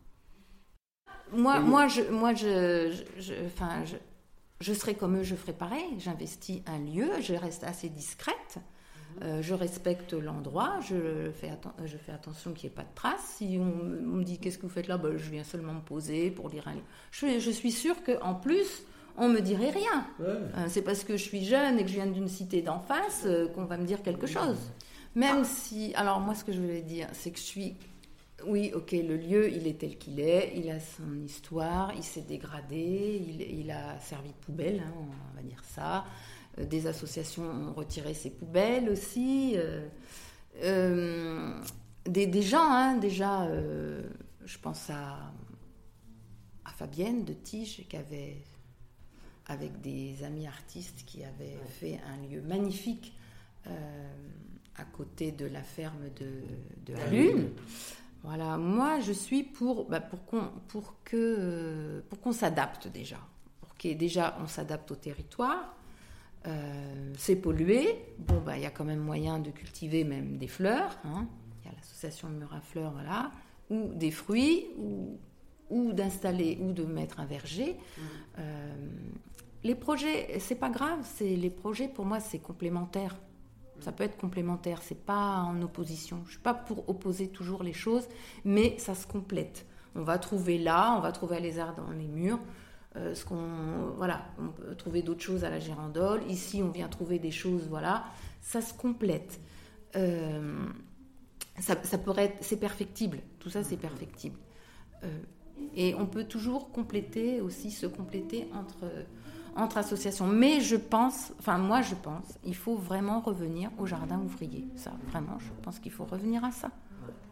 [SPEAKER 15] Moi, moi, je, moi, je, je, je, enfin, je, je serai comme eux, je ferai pareil. J'investis un lieu, je reste assez discrète. Euh, je respecte l'endroit, je fais, atten- je fais attention qu'il n'y ait pas de traces. Si on, on me dit qu'est-ce que vous faites là, ben, je viens seulement me poser pour lire un livre. Je, je suis sûre qu'en plus, on ne me dirait rien. Ouais. Euh, c'est parce que je suis jeune et que je viens d'une cité d'en face euh, qu'on va me dire quelque chose. Même ah. si... Alors moi, ce que je voulais dire, c'est que je suis... Oui, ok, le lieu, il est tel qu'il est, il a son histoire, il s'est dégradé, il, il a servi de poubelle, hein, on va dire ça. Des associations ont retiré ces poubelles aussi. Euh, euh, des, des gens, hein, déjà, euh, je pense à, à Fabienne de Tige, qui avait, avec des amis artistes, qui avait fait un lieu magnifique euh, à côté de la ferme de, de la Lune. Voilà, moi, je suis pour, bah, pour, qu'on, pour, que, pour qu'on s'adapte déjà. Pour que déjà, on s'adapte au territoire. Euh, c'est pollué, bon bah il y a quand même moyen de cultiver même des fleurs, hein. Il y a l'association Mur à Fleurs, voilà, ou des fruits, ou, ou d'installer, ou de mettre un verger. Mmh. Euh, les projets, c'est pas grave, c'est, les projets pour moi c'est complémentaire, mmh. Ça peut être complémentaire, c'est pas en opposition, je suis pas pour opposer toujours les choses, mais ça se complète. On va trouver là, on va trouver à lézard dans les murs. Euh, ce qu'on, voilà, on peut trouver d'autres choses à la Gérandole. Ici, on vient trouver des choses, voilà. Ça se complète. Euh, ça, ça pourrait être, c'est perfectible. Tout ça, c'est perfectible. Euh, et on peut toujours compléter aussi, se compléter entre, entre associations. Mais je pense, enfin moi, je pense, il faut vraiment revenir au jardin ouvrier. Ça, vraiment, je pense qu'il faut revenir à ça.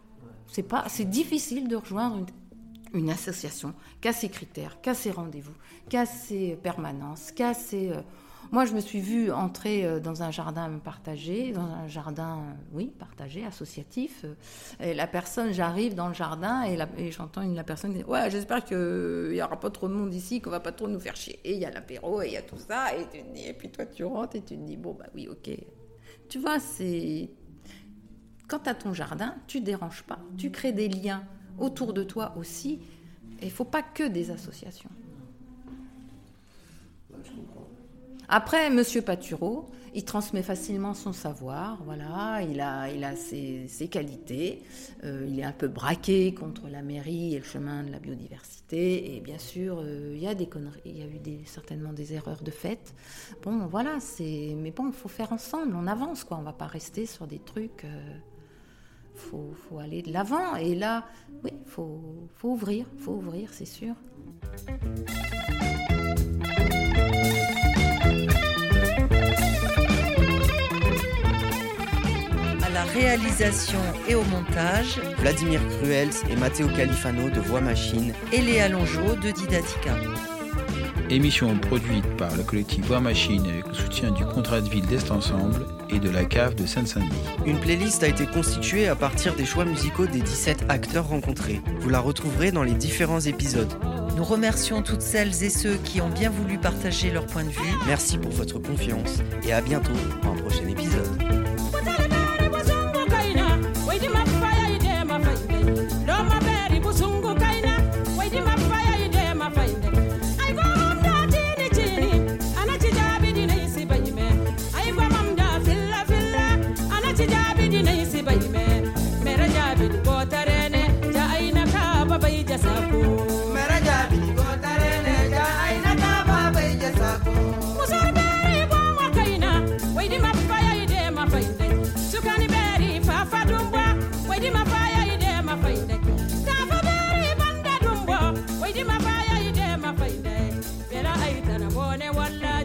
[SPEAKER 15] C'est pas, c'est difficile de rejoindre une, une association qui a ses critères, qui a ses rendez-vous, qui a ses permanences, qui a ses... Euh... Moi, je me suis vue entrer dans un jardin partagé, dans un jardin, oui, partagé, associatif. Et la personne, j'arrive dans le jardin et, la, et j'entends une, la personne dire « Ouais, j'espère qu'il n'y aura pas trop de monde ici, qu'on ne va pas trop nous faire chier. » Et il y a l'apéro et il y a tout ça. Et, tu te dis, et puis toi, tu rentres et tu te dis « Bon, bah oui, ok. » Tu vois, c'est... Quand tu as ton jardin, tu ne déranges pas. Tu crées des liens autour de toi aussi. Et il ne faut pas que des associations. Après, Monsieur Patureau, il transmet facilement son savoir, voilà, il a, il a ses, ses qualités, euh, il est un peu braqué contre la mairie et le chemin de la biodiversité, et bien sûr, euh, il y a des conneries, il y a eu des, certainement des erreurs de fait. Bon, voilà, c'est, mais bon, il faut faire ensemble, on avance, quoi, on ne va pas rester sur des trucs, il euh, faut, faut aller de l'avant, et là, oui, il faut, faut ouvrir, il faut ouvrir, c'est sûr.
[SPEAKER 2] À la réalisation et au montage,
[SPEAKER 16] Vladimir Cruels et Matteo Califano de Voix Machine
[SPEAKER 2] et Léa Longeau de Didatica.
[SPEAKER 17] Émission produite par le collectif Voix Machine avec le soutien du contrat de ville d'Est Ensemble et de la cave de Seine-Saint-Denis.
[SPEAKER 16] Une playlist a été constituée à partir des choix musicaux des dix-sept acteurs rencontrés. Vous la retrouverez dans les différents épisodes.
[SPEAKER 2] Nous remercions toutes celles et ceux qui ont bien voulu partager leur point de vue.
[SPEAKER 16] Merci pour votre confiance et à bientôt pour un prochain épisode.
[SPEAKER 11] Walla